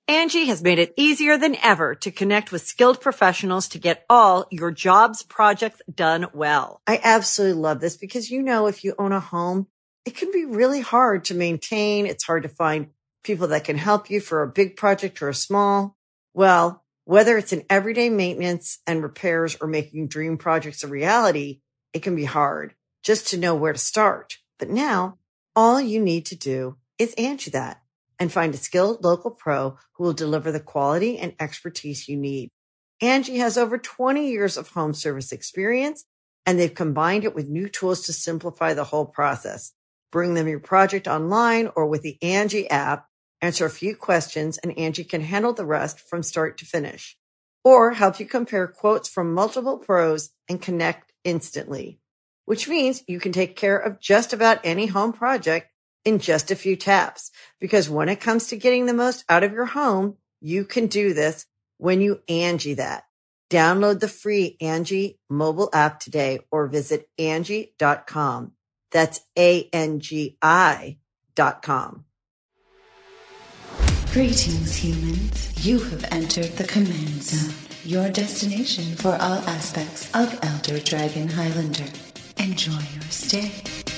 Angie has made it easier than ever to connect with skilled professionals to get all your jobs projects done well. I absolutely love this because, if you own a home, it can be really hard to maintain. It's hard to find people that can help you for a big project or a small. Well, whether it's in everyday maintenance and repairs or making dream projects a reality, it can be hard just to know where to start. But now all you need to do is Angie that and find a skilled local pro who will deliver the quality and expertise you need. Angie has over 20 years of home service experience, and they've combined it with new tools to simplify the whole process. Bring them your project online or with the Angie app, answer a few questions, and Angie can handle the rest from start to finish. Or help you compare quotes from multiple pros and connect instantly, which means you can take care of just about any home project in just a few taps. Because when it comes to getting the most out of your home, you can do this when you Angie that. Download the free Angie mobile app today or visit Angie.com. That's ANGI.com. Greetings, humans. You have entered the Command Zone, your destination for all aspects of Elder Dragon Highlander. Enjoy your stay.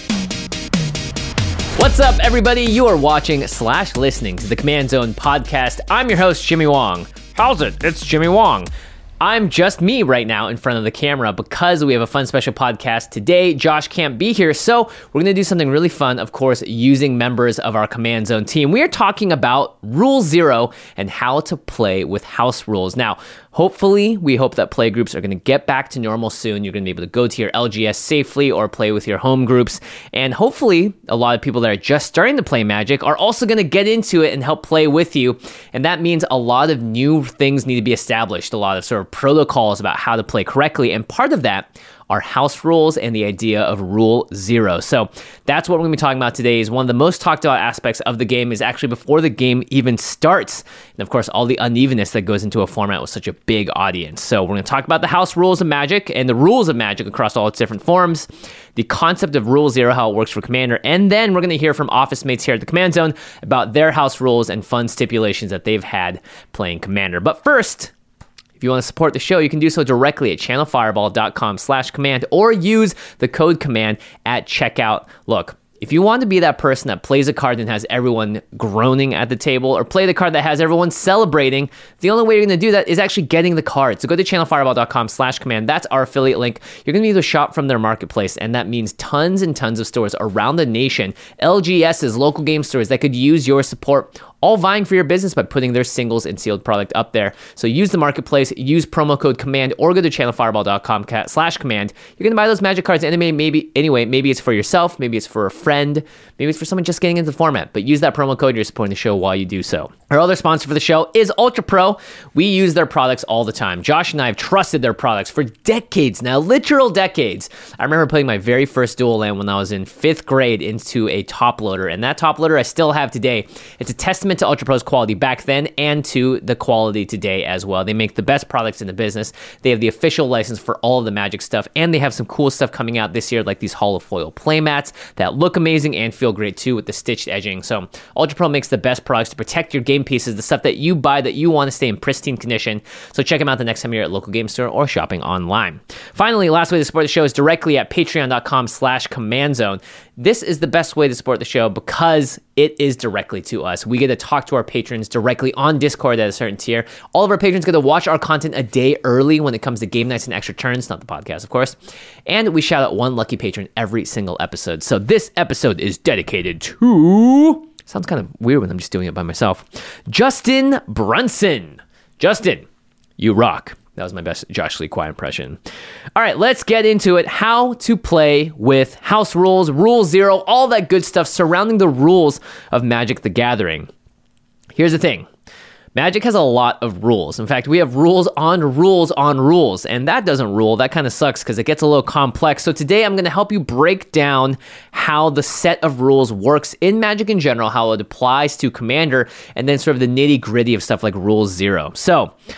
What's up, everybody? You are watching / listening to the Command Zone podcast. I'm your host, Jimmy Wong. How's it? It's Jimmy Wong. I'm just me right now in front of the camera because we have a fun special podcast today. Josh can't be here, so we're going to do something really fun, of course, using members of our Command Zone team. We are talking about Rule Zero and how to play with house rules. Now, hopefully, we hope that play groups are going to get back to normal soon. You're going to be able to go to your LGS safely or play with your home groups. And hopefully, a lot of people that are just starting to play Magic are also going to get into it and help play with you. And that means a lot of new things need to be established, a lot of sort of protocols about how to play correctly. And part of that are house rules and the idea of Rule Zero. So that's what we're going to be talking about today. Is one of the most talked about aspects of the game is actually before the game even starts. And of course, all the unevenness that goes into a format with such a big audience. So we're going to talk about the house rules of Magic and the rules of Magic across all its different forms, the concept of Rule Zero, how it works for Commander, and then we're going to hear from office mates here at the Command Zone about their house rules and fun stipulations that they've had playing Commander. But first, if you want to support the show, you can do so directly at channelfireball.com/command or use the code command at checkout. Look, if you want to be that person that plays a card and has everyone groaning at the table, or play the card that has everyone celebrating, the only way you're going to do that is actually getting the card. So go to channelfireball.com/command. That's our affiliate link. You're going to be able to shop from their marketplace, and that means tons and tons of stores around the nation, LGSs, local game stores that could use your support, all vying for your business by putting their singles and sealed product up there. So use the marketplace, use promo code command, or go to channelfireball.com/command. You're going to buy those Magic cards anyway, maybe it's for yourself, maybe it's for a friend, maybe it's for someone just getting into the format, but use that promo code. You're supporting the show while you do so. Our other sponsor for the show is Ultra Pro. We use their products all the time. Josh and I have trusted their products for decades now, literal decades. I remember putting my very first dual land when I was in 5th grade into a top loader, and that top loader I still have today. It's a testament to Ultra Pro's quality back then and to the quality today as well. They make the best products in the business. They have the official license for all of the Magic stuff, and they have some cool stuff coming out this year, like these holofoil playmats that look amazing and feel great too with the stitched edging. So Ultra Pro makes the best products to protect your game pieces, the stuff that you buy that you want to stay in pristine condition. So check them out the next time you're at a local game store or shopping online. Finally, last way to support the show is directly at patreon.com/commandzone. This is the best way to support the show because it is directly to us. We get to talk to our patrons directly on Discord at a certain tier. All of our patrons get to watch our content a day early when it comes to game nights and extra turns, not the podcast, of course. And we shout out one lucky patron every single episode. So this episode is dedicated to... Sounds kind of weird when I'm just doing it by myself. Justin Brunson. Justin, you rock. That was my best Josh Lee Kwai impression. All right, let's get into it. How to play with house rules, Rule Zero, all that good stuff surrounding the rules of Magic the Gathering. Here's the thing. Magic has a lot of rules. In fact, we have rules on rules on rules, and that doesn't rule. That kind of sucks because it gets a little complex. So today I'm going to help you break down how the set of rules works in Magic in general, how it applies to Commander, and then sort of the nitty-gritty of stuff like Rule Zero. So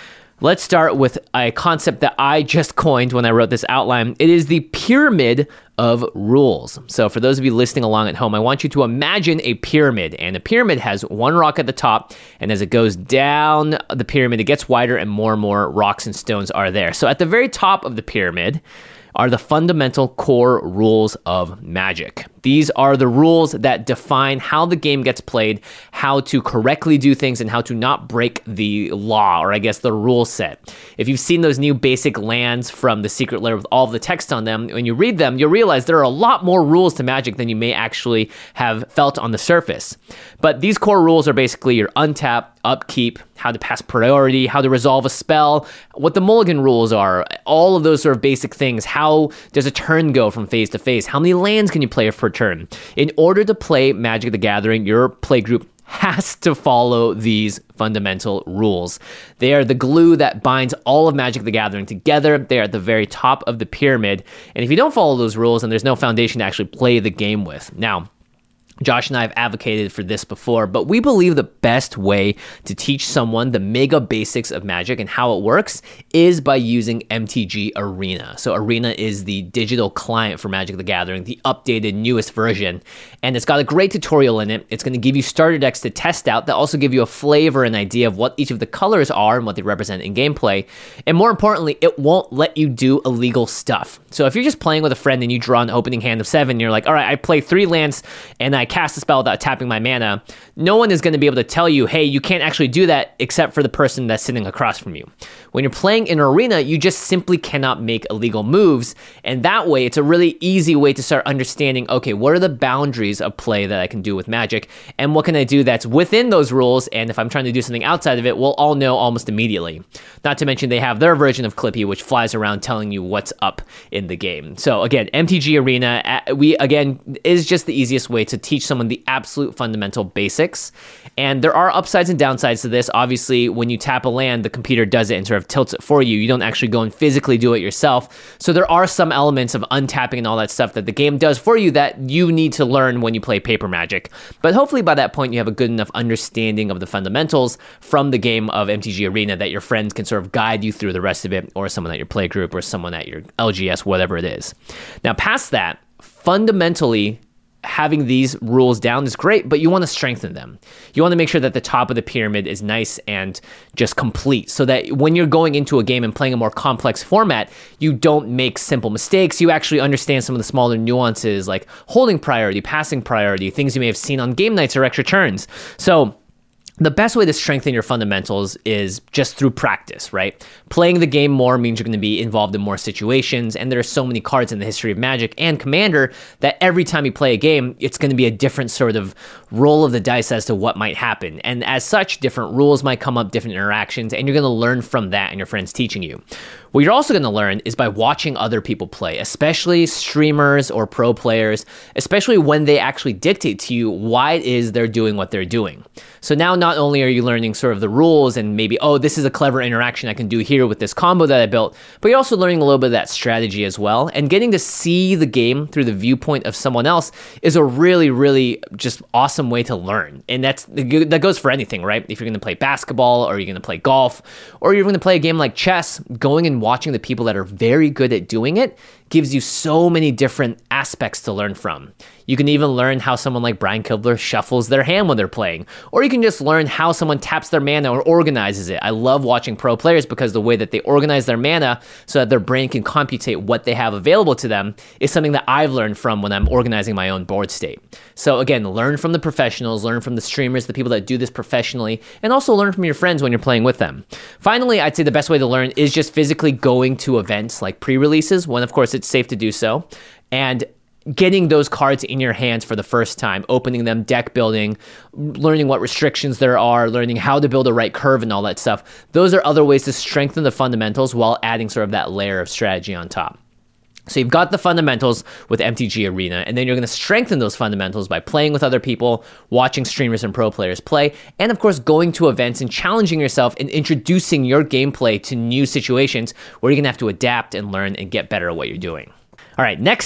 Let's start with a concept that I just coined when I wrote this outline. It is the pyramid of rules. So for those of you listening along at home, I want you to imagine a pyramid, and a pyramid has one rock at the top, and as it goes down the pyramid, it gets wider and more rocks and stones are there. So at the very top of the pyramid are the fundamental core rules of Magic. These are the rules that define how the game gets played, how to correctly do things, and how to not break the law, or I guess the rule set. If you've seen those new basic lands from the Secret Lair with all of the text on them, when you read them, you'll realize there are a lot more rules to Magic than you may actually have felt on the surface. But these core rules are basically your untap, upkeep, how to pass priority, how to resolve a spell, what the mulligan rules are, all of those sort of basic things. How does a turn go from phase to phase? How many lands can you play per turn? In order to play Magic the Gathering, your play group has to follow these fundamental rules. They are the glue that binds all of Magic the Gathering together. They are at the very top of the pyramid. And if you don't follow those rules, then there's no foundation to actually play the game with. Now, Josh and I have advocated for this before, but we believe the best way to teach someone the mega basics of Magic and how it works is by using MTG Arena. So Arena is the digital client for Magic the Gathering, the updated, newest version, and it's got a great tutorial in it. It's going to give you starter decks to test out that also give you a flavor and idea of what each of the colors are and what they represent in gameplay. And more importantly, it won't let you do illegal stuff. So if you're just playing with a friend and you draw an opening hand of 7, you're like, all right, I play 3 lands and I cast a spell without tapping my mana, no one is going to be able to tell you, hey, you can't actually do that except for the person that's sitting across from you. When you're playing in Arena, you just simply cannot make illegal moves, and that way it's a really easy way to start understanding, okay, what are the boundaries of play that I can do with Magic, and what can I do that's within those rules, and if I'm trying to do something outside of it, we'll all know almost immediately. Not to mention they have their version of Clippy, which flies around telling you what's up in the game. So again, MTG Arena, is just the easiest way to teach someone the absolute fundamental basics. And there are upsides and downsides to this. Obviously, when you tap a land, the computer does it and sort of tilts it for you. You don't actually go and physically do it yourself. So there are some elements of untapping and all that stuff that the game does for you that you need to learn when you play paper Magic. But hopefully by that point, you have a good enough understanding of the fundamentals from the game of MTG Arena that your friends can sort of guide you through the rest of it, or someone at your play group, or someone at your LGS, whatever it is. Now, past that, fundamentally, having these rules down is great, but you want to strengthen them. You want to make sure that the top of the pyramid is nice and just complete, so that when you're going into a game and playing a more complex format, you don't make simple mistakes. You actually understand some of the smaller nuances, like holding priority, passing priority, things you may have seen on game nights or extra turns. So the best way to strengthen your fundamentals is just through practice, right? Playing the game more means you're going to be involved in more situations, and there are so many cards in the history of Magic and Commander that every time you play a game, it's going to be a different sort of roll of the dice as to what might happen. And as such, different rules might come up, different interactions, and you're going to learn from that and your friends teaching you. What you're also going to learn is by watching other people play, especially streamers or pro players, especially when they actually dictate to you why it is they're doing what they're doing. So now not only are you learning sort of the rules and maybe, oh, this is a clever interaction I can do here with this combo that I built, but you're also learning a little bit of that strategy as well. And getting to see the game through the viewpoint of someone else is a really, really just awesome way to learn. And that goes for anything, right? If you're going to play basketball, or you're going to play golf, or you're going to play a game like chess, going and watching the people that are very good at doing it gives you so many different aspects to learn from. You can even learn how someone like Brian Kibler shuffles their hand when they're playing, or you can just learn how someone taps their mana or organizes it. I love watching pro players because the way that they organize their mana so that their brain can computate what they have available to them is something that I've learned from when I'm organizing my own board state. So again, learn from the professionals, learn from the streamers, the people that do this professionally, and also learn from your friends when you're playing with them. Finally, I'd say the best way to learn is just physically going to events like pre-releases, when of course it's safe to do so, and getting those cards in your hands for the first time, opening them, deck building, learning what restrictions there are, learning how to build a right curve and all that stuff. Those are other ways to strengthen the fundamentals while adding sort of that layer of strategy on top. So you've got the fundamentals with MTG Arena, and then you're going to strengthen those fundamentals by playing with other people, watching streamers and pro players play, and of course going to events and challenging yourself and introducing your gameplay to new situations where you're going to have to adapt and learn and get better at what you're doing. All right, next up,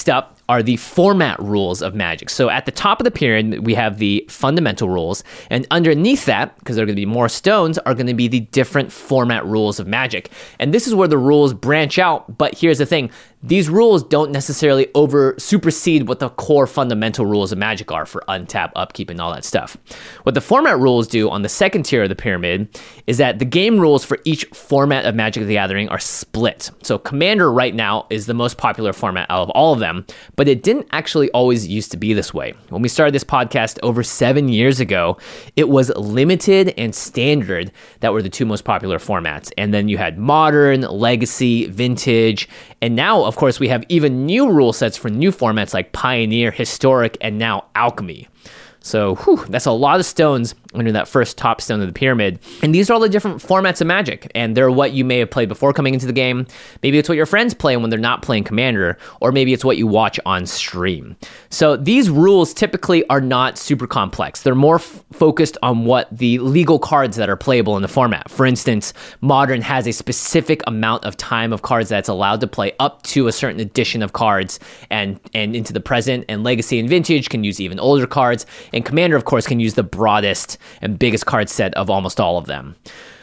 are the format rules of Magic. So at the top of the pyramid, we have the fundamental rules, and underneath that, because there are going to be more stones, are going to be the different format rules of Magic. And this is where the rules branch out, but here's the thing. These rules don't necessarily supersede what the core fundamental rules of Magic are for untap, upkeep, and all that stuff. What the format rules do on the second tier of the pyramid is that the game rules for each format of Magic the Gathering are split. So Commander right now is the most popular format out of all of them, but it didn't actually always used to be this way. When we started this podcast over 7 years ago, it was Limited and Standard that were the two most popular formats. And then you had Modern, Legacy, Vintage, and now, of course, we have even new rule sets for new formats like Pioneer, Historic, and now Alchemy. So that's a lot of stones under that first top stone of the pyramid. And these are all the different formats of Magic. And they're what you may have played before coming into the game. Maybe it's what your friends play when they're not playing Commander. Or maybe it's what you watch on stream. So these rules typically are not super complex. They're more focused on what the legal cards that are playable in the format. For instance, Modern has a specific amount of time of cards that's allowed to play up to a certain edition of cards and into the present. And Legacy and Vintage can use even older cards. And Commander, of course, can use the broadest and biggest card set of almost all of them.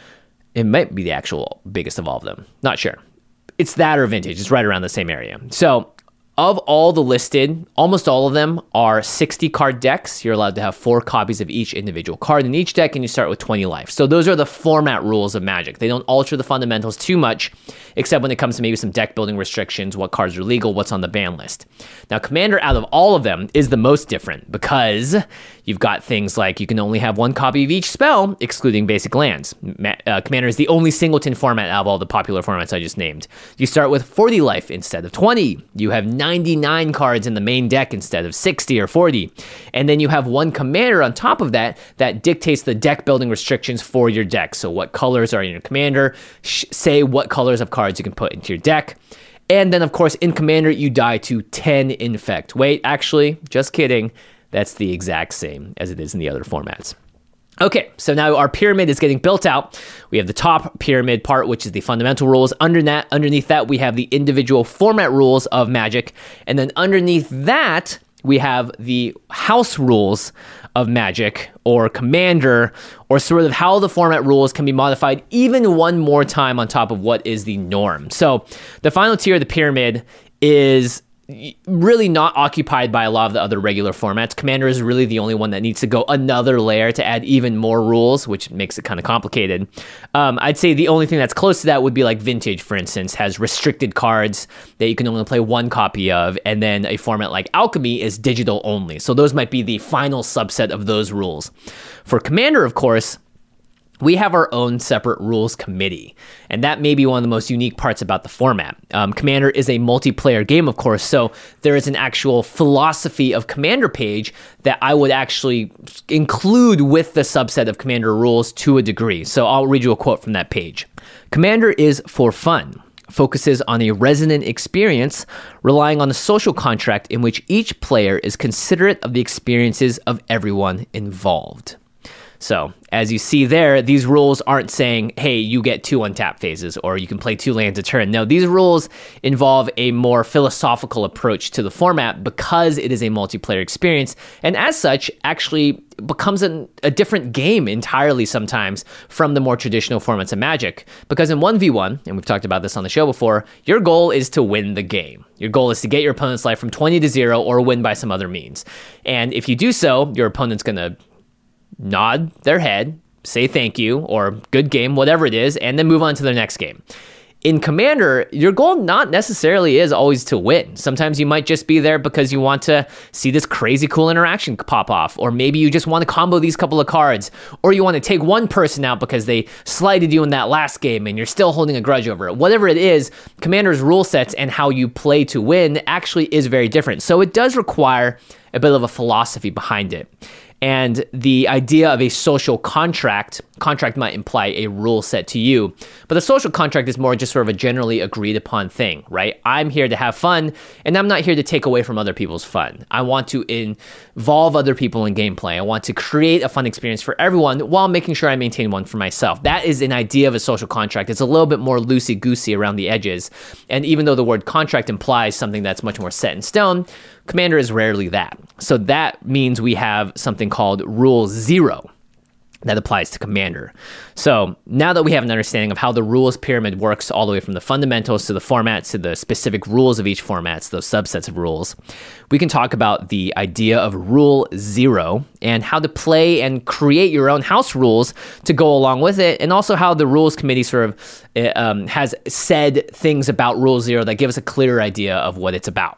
It might be the actual biggest of all of them. Not sure. It's that or Vintage. It's right around the same area. So of all the listed, almost all of them are 60 card decks. You're allowed to have 4 copies of each individual card in each deck, and you start with 20 life. So those are the format rules of Magic. They don't alter the fundamentals too much, except when it comes to maybe some deck building restrictions, what cards are legal, what's on the ban list. Now, Commander, out of all of them, is the most different because you've got things like you can only have 1 copy of each spell, excluding basic lands. Commander is the only singleton format out of all the popular formats I just named. You start with 40 life instead of 20. You have 99 cards in the main deck instead of 60 or 40. And then you have 1 commander on top of that that dictates the deck building restrictions for your deck. So what colors are in your commander, say what colors of cards you can put into your deck. And then, of course, in Commander, you die to 10 Infect. Wait, actually, just kidding. That's the exact same as it is in the other formats. Okay, so now our pyramid is getting built out. We have the top pyramid part, which is the fundamental rules. Underneath that, we have the individual format rules of Magic. And then underneath that, we have the house rules of Magic, or Commander, or sort of how the format rules can be modified even one more time on top of what is the norm. So the final tier of the pyramid is really not occupied by a lot of the other regular formats. Commander is really the only one that needs to go another layer to add even more rules, which makes it kind of complicated. I'd say the only thing that's close to that would be like Vintage, for instance, has restricted cards that you can only play 1 copy of, and then a format like Alchemy is digital only. So those might be the final subset of those rules. For Commander, of course, we have our own separate rules committee, and that may be one of the most unique parts about the format. Commander is a multiplayer game, of course, so there is an actual philosophy of Commander page that I would actually include with the subset of Commander rules to a degree. So I'll read you a quote from that page. Commander is for fun, focuses on a resonant experience, relying on a social contract in which each player is considerate of the experiences of everyone involved. So, as you see there, these rules aren't saying, hey, you get 2 untap phases, or you can play 2 lands a turn. No, these rules involve a more philosophical approach to the format because it is a multiplayer experience, and as such, actually becomes a different game entirely sometimes from the more traditional formats of Magic. Because in 1v1, and we've talked about this on the show before, your goal is to win the game. Your goal is to get your opponent's life from 20 to 0 or win by some other means. And if you do so, your opponent's going to nod their head, say thank you, or good game, whatever it is, and then move on to their next game. In Commander, your goal not necessarily is always to win. Sometimes you might just be there because you want to see this crazy cool interaction pop off, or maybe you just want to combo these couple of cards, or you want to take one person out because they slighted you in that last game and you're still holding a grudge over it. Whatever it is, Commander's rule sets and how you play to win actually is very different. So it does require a bit of a philosophy behind it. And the idea of a social contract might imply a rule set to you, but the social contract is more just sort of a generally agreed upon thing, right? I'm here to have fun, and I'm not here to take away from other people's fun. I want to involve other people in gameplay. I want to create a fun experience for everyone while making sure I maintain one for myself. That is an idea of a social contract. It's a little bit more loosey-goosey around the edges, and even though the word contract implies something that's much more set in stone, Commander is rarely that. So that means we have something called Rule 0 that applies to Commander. So now that we have an understanding of how the rules pyramid works all the way from the fundamentals to the formats to the specific rules of each formats, those subsets of rules, we can talk about the idea of Rule 0 and how to play and create your own house rules to go along with it, and also how the rules committee sort of has said things about Rule 0 that give us a clearer idea of what it's about.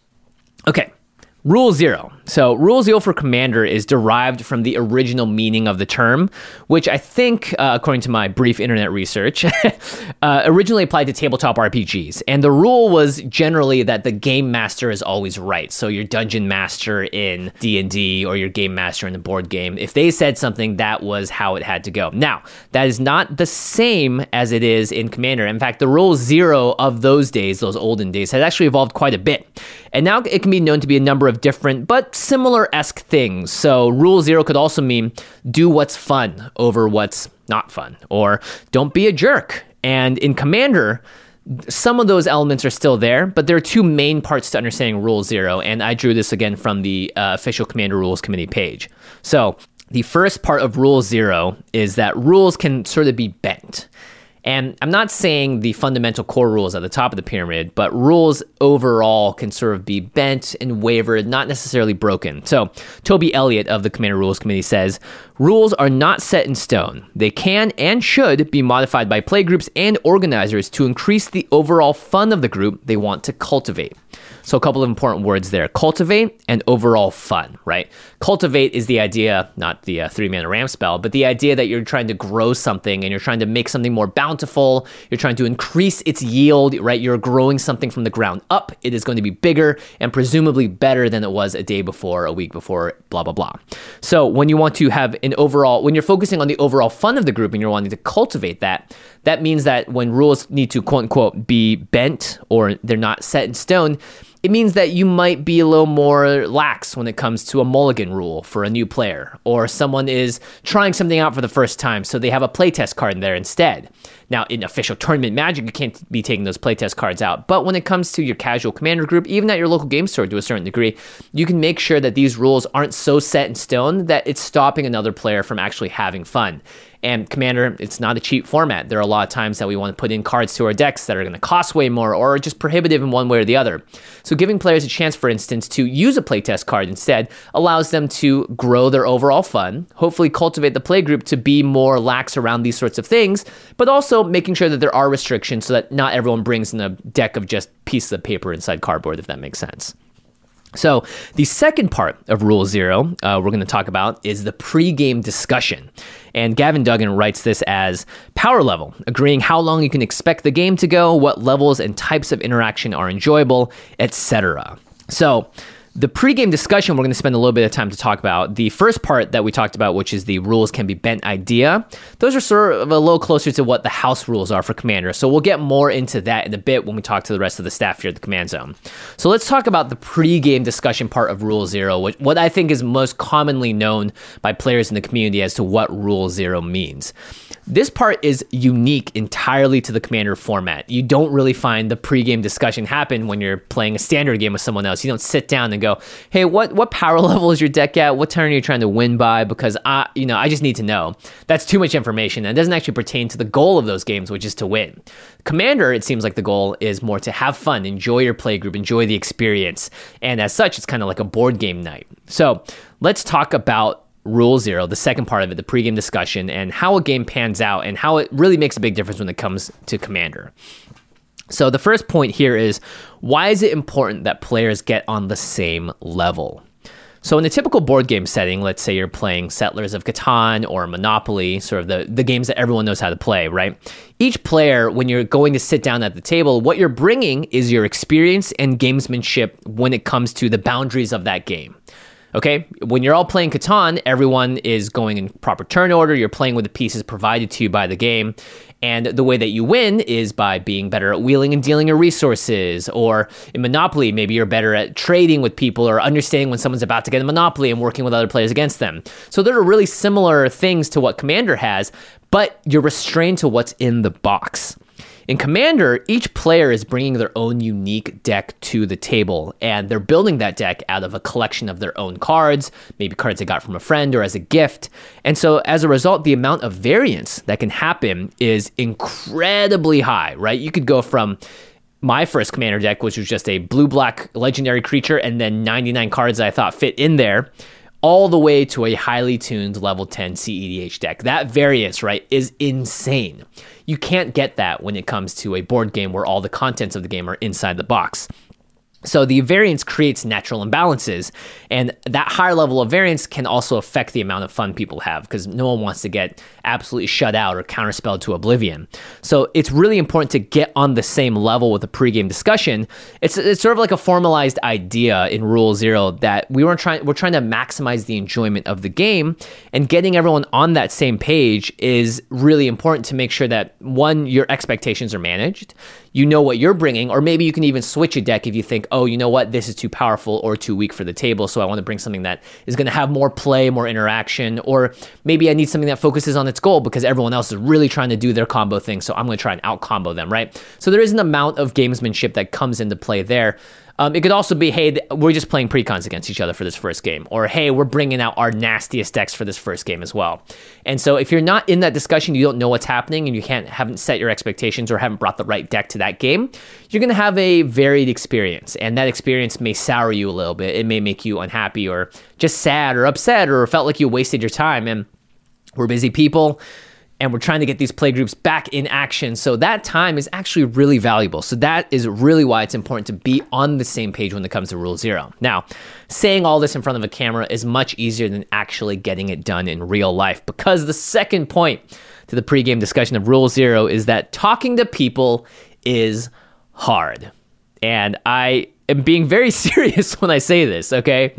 Okay. Rule 0. So Rule 0 for Commander is derived from the original meaning of the term, which I think, according to my brief internet research, originally applied to tabletop RPGs. And the rule was generally that the game master is always right. So your dungeon master in D&D or your game master in the board game, if they said something, that was how it had to go. Now, that is not the same as it is in Commander. In fact, the Rule 0 of those days, those olden days, has actually evolved quite a bit. And now it can be known to be a number of different but similar-esque things. So Rule 0 could also mean do what's fun over what's not fun, or don't be a jerk. And in Commander, some of those elements are still there, but there are two main parts to understanding Rule 0, and I drew this again from the official Commander Rules Committee page. So the first part of Rule 0 is that rules can sort of be bent. And I'm not saying the fundamental core rules at the top of the pyramid, but rules overall can sort of be bent and wavered, not necessarily broken. So Toby Elliott of the Commander Rules Committee says, rules are not set in stone. They can and should be modified by playgroups and organizers to increase the overall fun of the group they want to cultivate. So a couple of important words there, cultivate and overall fun, right? Cultivate is the idea, not the 3-mana ram spell, but the idea that you're trying to grow something and you're trying to make something more bountiful. You're trying to increase its yield, right? You're growing something from the ground up. It is going to be bigger and presumably better than it was a day before, a week before, blah, blah, blah. So when you want to have an overall, when you're focusing on the overall fun of the group and you're wanting to cultivate that, that means that when rules need to quote unquote be bent or they're not set in stone, it means that you might be a little more lax when it comes to a mulligan rule for a new player, or someone is trying something out for the first time, so they have a playtest card in there instead. Now, in official tournament Magic, you can't be taking those playtest cards out, but when it comes to your casual Commander group, even at your local game store to a certain degree, you can make sure that these rules aren't so set in stone that it's stopping another player from actually having fun. And Commander, it's not a cheap format. There are a lot of times that we want to put in cards to our decks that are going to cost way more or are just prohibitive in one way or the other. So giving players a chance, for instance, to use a playtest card instead allows them to grow their overall fun, hopefully cultivate the playgroup to be more lax around these sorts of things, but also making sure that there are restrictions so that not everyone brings in a deck of just pieces of paper inside cardboard, if that makes sense. So the second part of Rule 0 we're going to talk about is the pre-game discussion. And Gavin Duggan writes this as power level, agreeing how long you can expect the game to go, what levels and types of interaction are enjoyable, etc. So the pregame discussion, we're going to spend a little bit of time to talk about. The first part that we talked about, which is the rules can be bent idea, those are sort of a little closer to what the house rules are for Commander. So we'll get more into that in a bit when we talk to the rest of the staff here at the Command Zone. So let's talk about the pregame discussion part of Rule 0, which what I think is most commonly known by players in the community as to what Rule 0 means. This part is unique entirely to the Commander format. You don't really find the pregame discussion happen when you're playing a standard game with someone else. You don't sit down and go, hey, what power level is your deck at? What turn are you trying to win by? Because I just need to know. That's too much information. And it doesn't actually pertain to the goal of those games, which is to win. Commander, it seems like the goal is more to have fun, enjoy your playgroup, enjoy the experience. And as such, it's kind of like a board game night. So let's talk about Rule 0, the second part of it, the pregame discussion, and how a game pans out and how it really makes a big difference when it comes to Commander. So the first point here is, why is it important that players get on the same level? So in a typical board game setting, let's say you're playing Settlers of Catan or Monopoly, sort of the games that everyone knows how to play, right? Each player, when you're going to sit down at the table, what you're bringing is your experience and gamesmanship when it comes to the boundaries of that game. Okay, when you're all playing Catan, everyone is going in proper turn order. You're playing with the pieces provided to you by the game. And the way that you win is by being better at wheeling and dealing your resources. Or in Monopoly, maybe you're better at trading with people or understanding when someone's about to get a Monopoly and working with other players against them. So there are really similar things to what Commander has, but you're restrained to what's in the box. In Commander, each player is bringing their own unique deck to the table, and they're building that deck out of a collection of their own cards, maybe cards they got from a friend or as a gift. And so as a result, the amount of variance that can happen is incredibly high, right? You could go from my first Commander deck, which was just a blue-black legendary creature and then 99 cards that I thought fit in there, all the way to a highly tuned level 10 CEDH deck. That variance, right, is insane. You can't get that when it comes to a board game where all the contents of the game are inside the box. So the variance creates natural imbalances, and that higher level of variance can also affect the amount of fun people have, because no one wants to get absolutely shut out or counterspelled to oblivion. So it's really important to get on the same level with the pregame discussion. It's sort of like a formalized idea in Rule Zero that we're trying to maximize the enjoyment of the game, and getting everyone on that same page is really important to make sure that, one, your expectations are managed. You know what you're bringing, or maybe you can even switch a deck if you think, oh, you know what, this is too powerful or too weak for the table, so I want to bring something that is going to have more play, more interaction, or maybe I need something that focuses on its goal because everyone else is really trying to do their combo thing, so I'm going to try and out-combo them, right? So there is an amount of gamesmanship that comes into play there. It could also be, hey, we're just playing precons against each other for this first game. Or, hey, we're bringing out our nastiest decks for this first game as well. And so if you're not in that discussion, you don't know what's happening, and you haven't set your expectations or haven't brought the right deck to that game, you're going to have a varied experience. And that experience may sour you a little bit. It may make you unhappy or just sad or upset or felt like you wasted your time. And we're busy people, and we're trying to get these play groups back in action. So that time is actually really valuable. So that is really why it's important to be on the same page when it comes to Rule Zero. Now, saying all this in front of a camera is much easier than actually getting it done in real life, because the second point to the pregame discussion of Rule Zero is that talking to people is hard. And I am being very serious when I say this, okay?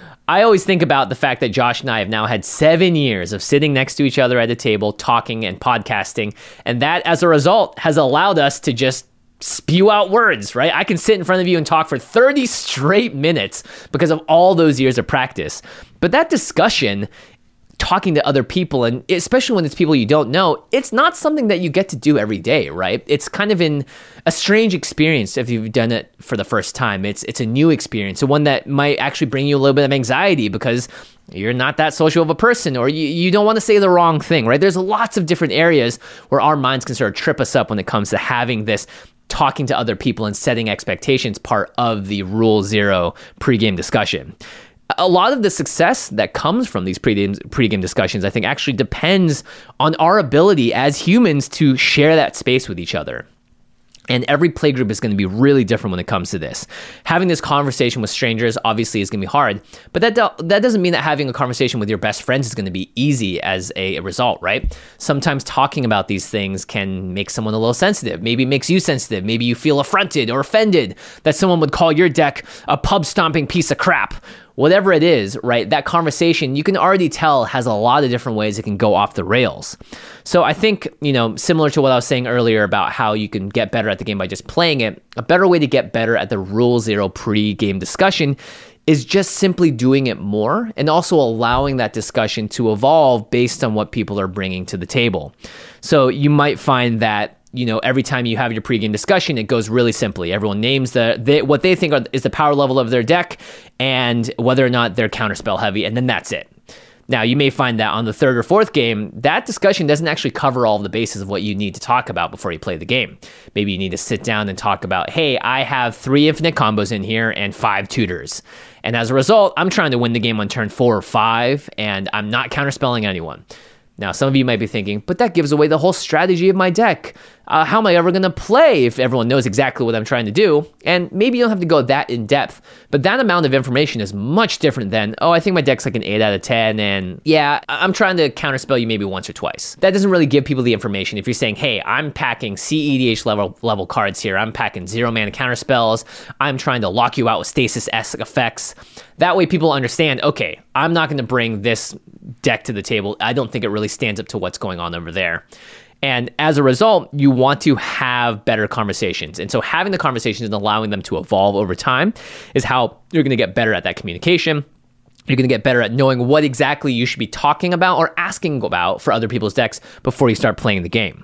I always think about the fact that Josh and I have now had 7 years of sitting next to each other at a table, talking and podcasting, and that, as a result, has allowed us to just spew out words, right? I can sit in front of you and talk for 30 straight minutes because of all those years of practice. But that discussion, talking to other people, and especially when it's people you don't know, it's not something that you get to do every day, right? It's kind of a strange experience if you've done it for the first time. It's a new experience, one that might actually bring you a little bit of anxiety because you're not that social of a person, or you don't want to say the wrong thing, right? There's lots of different areas where our minds can sort of trip us up when it comes to having this talking to other people and setting expectations part of the Rule Zero pregame discussion. A lot of the success that comes from these pregame discussions, I think, actually depends on our ability as humans to share that space with each other. And every playgroup is going to be really different when it comes to this. Having this conversation with strangers obviously is going to be hard, but that doesn't mean that having a conversation with your best friends is going to be easy as a result, right? Sometimes talking about these things can make someone a little sensitive. Maybe it makes you sensitive. Maybe you feel affronted or offended that someone would call your deck a pub-stomping piece of crap. Whatever it is, right, that conversation, you can already tell, has a lot of different ways it can go off the rails. So I think, similar to what I was saying earlier about how you can get better at the game by just playing it, a better way to get better at the Rule Zero pre-game discussion is just simply doing it more, and also allowing that discussion to evolve based on what people are bringing to the table. So you might find that every time you have your pregame discussion, it goes really simply. Everyone names what they think is the power level of their deck and whether or not they're counterspell heavy, and then that's it. Now, you may find that on the third or fourth game, that discussion doesn't actually cover all of the bases of what you need to talk about before you play the game. Maybe you need to sit down and talk about, hey, I have 3 infinite combos in here and 5 tutors. And as a result, I'm trying to win the game on turn 4 or 5, and I'm not counterspelling anyone. Now, some of you might be thinking, but that gives away the whole strategy of my deck. How am I ever going to play if everyone knows exactly what I'm trying to do? And maybe you don't have to go that in depth, but that amount of information is much different than, I think my deck's like an 8 out of 10, and yeah, I'm trying to counterspell you maybe once or twice. That doesn't really give people the information. If you're saying, hey, I'm packing CEDH level cards here, I'm packing 0-mana counterspells, I'm trying to lock you out with stasis-esque effects, that way people understand, okay, I'm not going to bring this deck to the table. I don't think it really stands up to what's going on over there. And as a result, you want to have better conversations. And so having the conversations and allowing them to evolve over time is how you're going to get better at that communication. You're going to get better at knowing what exactly you should be talking about or asking about for other people's decks before you start playing the game.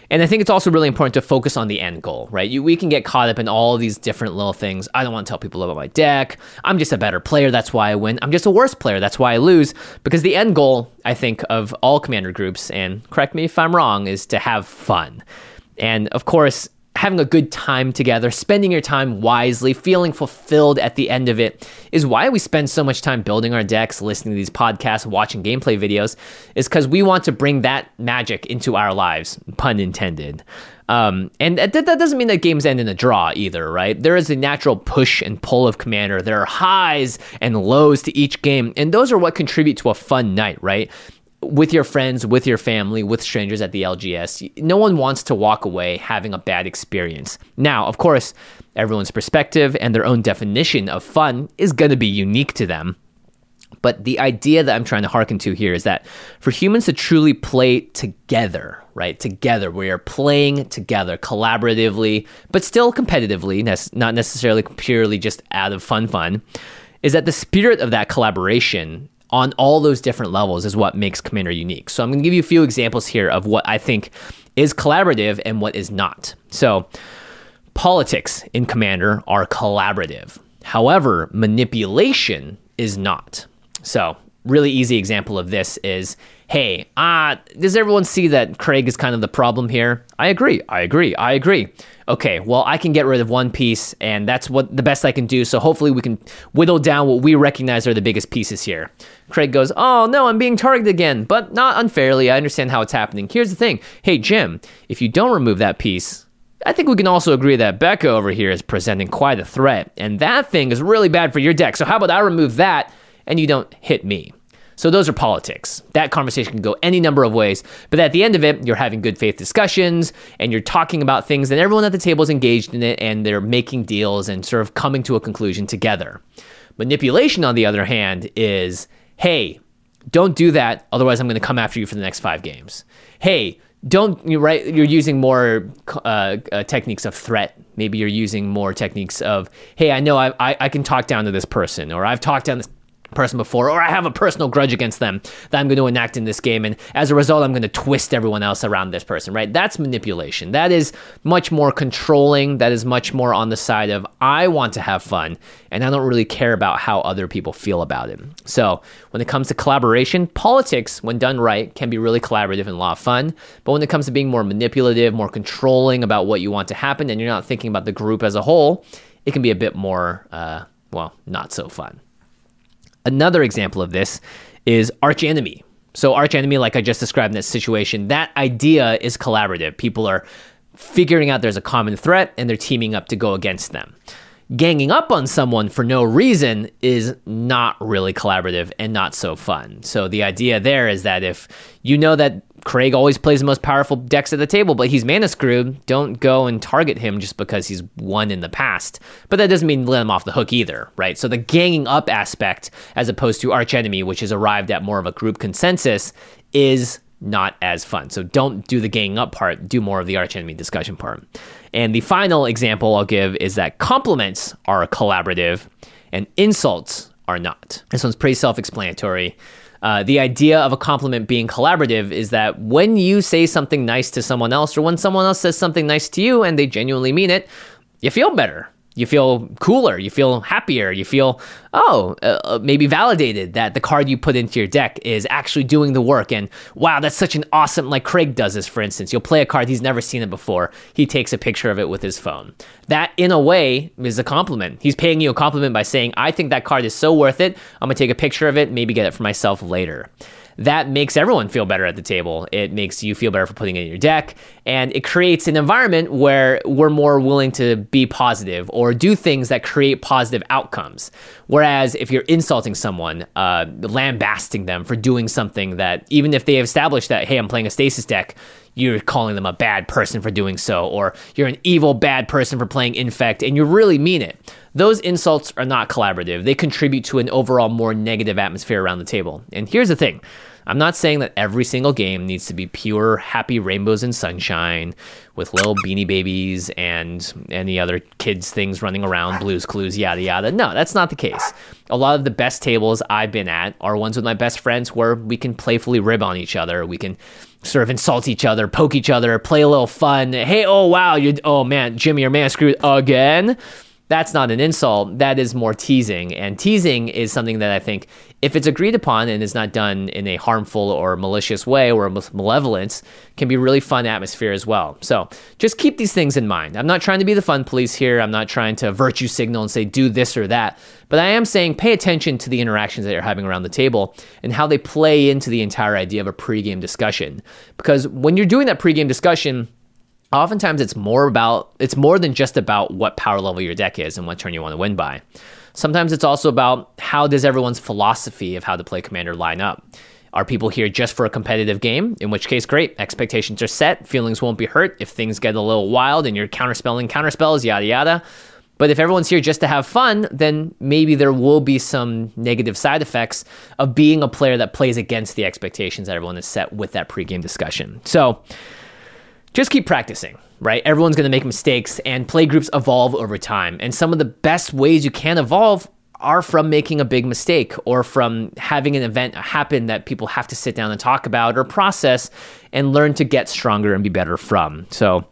And I think it's also really important to focus on the end goal, right? We can get caught up in all these different little things. I don't want to tell people about my deck. I'm just a better player. That's why I win. I'm just a worse player. That's why I lose. Because the end goal, I think, of all Commander groups, and correct me if I'm wrong, is to have fun. And of course, having a good time together, spending your time wisely, feeling fulfilled at the end of it is why we spend so much time building our decks, listening to these podcasts, watching gameplay videos, is because we want to bring that magic into our lives, pun intended. And that doesn't mean that games end in a draw either, right? There is a natural push and pull of Commander. There are highs and lows to each game, and those are what contribute to a fun night, right? With your friends, with your family, with strangers at the LGS. No one wants to walk away having a bad experience. Now, of course, everyone's perspective and their own definition of fun is going to be unique to them. But the idea that I'm trying to hearken to here is that for humans to truly play together, right? Together, we are playing together collaboratively, but still competitively, not necessarily purely just out of fun, is that the spirit of that collaboration on all those different levels is what makes Commander unique. So I'm going to give you a few examples here of what I think is collaborative and what is not. So politics in Commander are collaborative. However, manipulation is not. So really easy example of this is, hey, does everyone see that Craig is kind of the problem here? I agree. Okay, well, I can get rid of one piece, and that's what the best I can do, so hopefully we can whittle down what we recognize are the biggest pieces here. Craig goes, oh, no, I'm being targeted again, but not unfairly. I understand how it's happening. Here's the thing. Hey, Jim, if you don't remove that piece, I think we can also agree that Becca over here is presenting quite a threat, and that thing is really bad for your deck, so how about I remove that, and you don't hit me? So those are politics. That conversation can go any number of ways, but at the end of it, you're having good faith discussions and you're talking about things and everyone at the table is engaged in it and they're making deals and sort of coming to a conclusion together. Manipulation, on the other hand, is, hey, don't do that, otherwise I'm going to come after you for the next 5 games. Hey, you're using more techniques of threat. Maybe you're using more techniques of, hey, I know I can talk down to this person, or I've talked down this person before, or I have a personal grudge against them that I'm going to enact in this game, and as a result I'm going to twist everyone else around this person, right? That's manipulation. That is much more controlling. That is much more on the side of, I want to have fun and I don't really care about how other people feel about it. So when it comes to collaboration, politics, when done right, can be really collaborative and a lot of fun, but when it comes to being more manipulative, more controlling about what you want to happen, and you're not thinking about the group as a whole, it can be a bit more not so fun. Another example of this is Archenemy. So Archenemy, like I just described in this situation, that idea is collaborative. People are figuring out there's a common threat and they're teaming up to go against them. Ganging up on someone for no reason is not really collaborative and not so fun. So the idea there is that if you know that Craig always plays the most powerful decks at the table, but he's mana screwed, don't go and target him just because he's won in the past. But that doesn't mean let him off the hook either, right? So the ganging up aspect, as opposed to Archenemy, which is arrived at more of a group consensus, is not as fun. So don't do the ganging up part, do more of the Archenemy discussion part. And the final example I'll give is that compliments are collaborative and insults are not. This one's pretty self-explanatory. The idea of a compliment being collaborative is that when you say something nice to someone else, or when someone else says something nice to you and they genuinely mean it, you feel better. You feel cooler, you feel happier, you feel, maybe validated that the card you put into your deck is actually doing the work. And wow, that's such an awesome, like Craig does this, for instance. You'll play a card, he's never seen it before. He takes a picture of it with his phone. That, in a way, is a compliment. He's paying you a compliment by saying, I think that card is so worth it. I'm going to take a picture of it, maybe get it for myself later. That makes everyone feel better at the table. It makes you feel better for putting it in your deck, and it creates an environment where we're more willing to be positive or do things that create positive outcomes. Whereas if you're insulting someone, lambasting them for doing something that, even if they have established that, hey, I'm playing a stasis deck, you're calling them a bad person for doing so, or you're an evil bad person for playing Infect, and you really mean it. Those insults are not collaborative. They contribute to an overall more negative atmosphere around the table. And here's the thing. I'm not saying that every single game needs to be pure happy rainbows and sunshine with little beanie babies and any other kids things running around, Blues Clues, yada yada. No, that's not the case. A lot of the best tables I've been at are ones with my best friends where we can playfully rib on each other. We can sort of insult each other, poke each other, play a little fun. Hey, oh wow, oh man, Jimmy, your man screwed again. That's not an insult. That is more teasing. And teasing is something that I think, if it's agreed upon and is not done in a harmful or malicious way or with malevolence, can be really fun atmosphere as well. So just keep these things in mind. I'm not trying to be the fun police here. I'm not trying to virtue signal and say do this or that. But I am saying pay attention to the interactions that you're having around the table and how they play into the entire idea of a pregame discussion. Because when you're doing that pregame discussion, oftentimes it's more than just about what power level your deck is and what turn you want to win by. Sometimes it's also about how does everyone's philosophy of how to play Commander line up. Are people here just for a competitive game? In which case, great, expectations are set, feelings won't be hurt if things get a little wild and you're counterspells, yada yada. But if everyone's here just to have fun, then maybe there will be some negative side effects of being a player that plays against the expectations that everyone has set with that pregame discussion. So just keep practicing, right? Everyone's going to make mistakes, and play groups evolve over time. And some of the best ways you can evolve are from making a big mistake or from having an event happen that people have to sit down and talk about or process and learn to get stronger and be better from. So,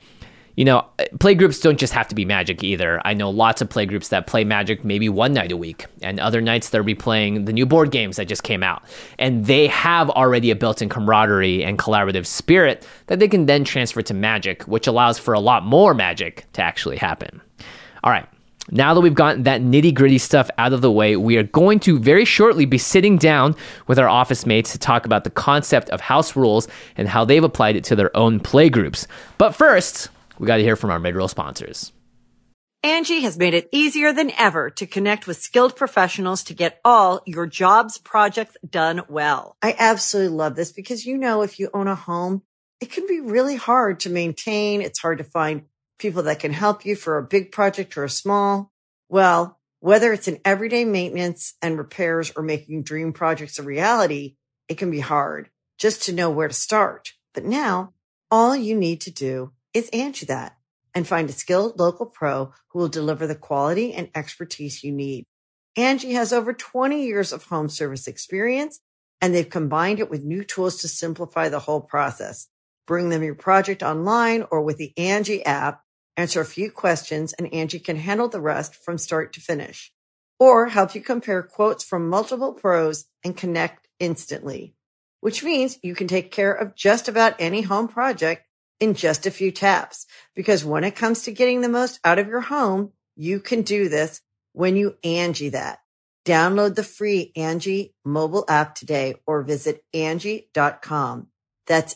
play groups don't just have to be Magic either. I know lots of play groups that play Magic maybe one night a week, and other nights they'll be playing the new board games that just came out. And they have already a built-in camaraderie and collaborative spirit that they can then transfer to Magic, which allows for a lot more Magic to actually happen. All right. Now that we've gotten that nitty-gritty stuff out of the way, we are going to very shortly be sitting down with our office mates to talk about the concept of house rules and how they've applied it to their own play groups. But first, we got to hear from our mid-roll sponsors. Angie has made it easier than ever to connect with skilled professionals to get all your jobs projects done well. I absolutely love this because, if you own a home, it can be really hard to maintain. It's hard to find people that can help you for a big project or a small. Well, whether it's in everyday maintenance and repairs or making dream projects a reality, it can be hard just to know where to start. But now all you need to do is Angie that and find a skilled local pro who will deliver the quality and expertise you need. Angie has over 20 years of home service experience, and they've combined it with new tools to simplify the whole process. Bring them your project online or with the Angie app, answer a few questions, and Angie can handle the rest from start to finish. Or help you compare quotes from multiple pros and connect instantly, which means you can take care of just about any home project in just a few taps. Because when it comes to getting the most out of your home, you can do this when you Angie that. Download the free Angie mobile app today or visit Angie.com. That's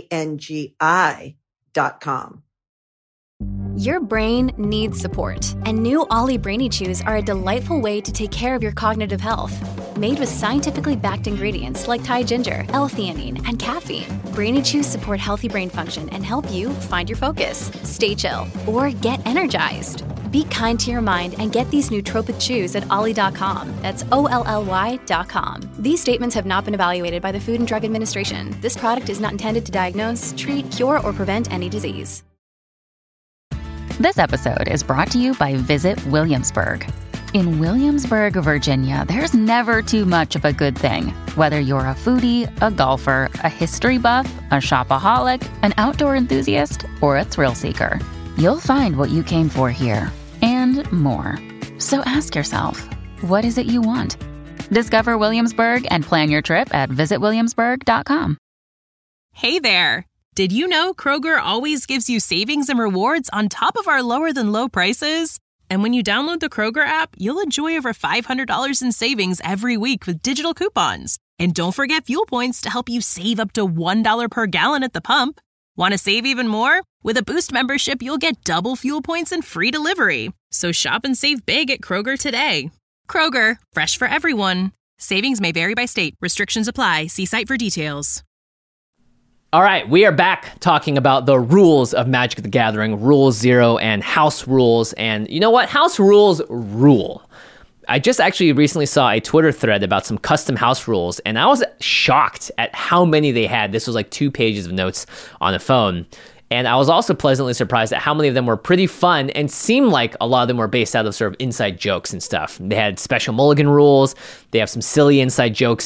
ANGI.com. Your brain needs support, and new Ollie Brainy Chews are a delightful way to take care of your cognitive health. Made with scientifically backed ingredients like Thai ginger, L-theanine, and caffeine, Brainy Chews support healthy brain function and help you find your focus, stay chill, or get energized. Be kind to your mind and get these nootropic chews at Ollie.com. That's OLLY.com. These statements have not been evaluated by the Food and Drug Administration. This product is not intended to diagnose, treat, cure, or prevent any disease. This episode is brought to you by Visit Williamsburg. In Williamsburg, Virginia, there's never too much of a good thing. Whether you're a foodie, a golfer, a history buff, a shopaholic, an outdoor enthusiast, or a thrill seeker, you'll find what you came for here and more. So ask yourself, what is it you want? Discover Williamsburg and plan your trip at visitwilliamsburg.com. Hey there! Did you know Kroger always gives you savings and rewards on top of our lower-than-low prices? And when you download the Kroger app, you'll enjoy over $500 in savings every week with digital coupons. And don't forget fuel points to help you save up to $1 per gallon at the pump. Want to save even more? With a Boost membership, you'll get double fuel points and free delivery. So shop and save big at Kroger today. Kroger, fresh for everyone. Savings may vary by state. Restrictions apply. See site for details. All right, we are back talking about the rules of Magic the Gathering, Rule 0 and house rules. And you know what? House rules rule. I just actually recently saw a Twitter thread about some custom house rules, and I was shocked at how many they had. This was like 2 pages of notes on a phone. And I was also pleasantly surprised at how many of them were pretty fun and seemed like a lot of them were based out of sort of inside jokes and stuff. They had special mulligan rules. They have some silly inside jokes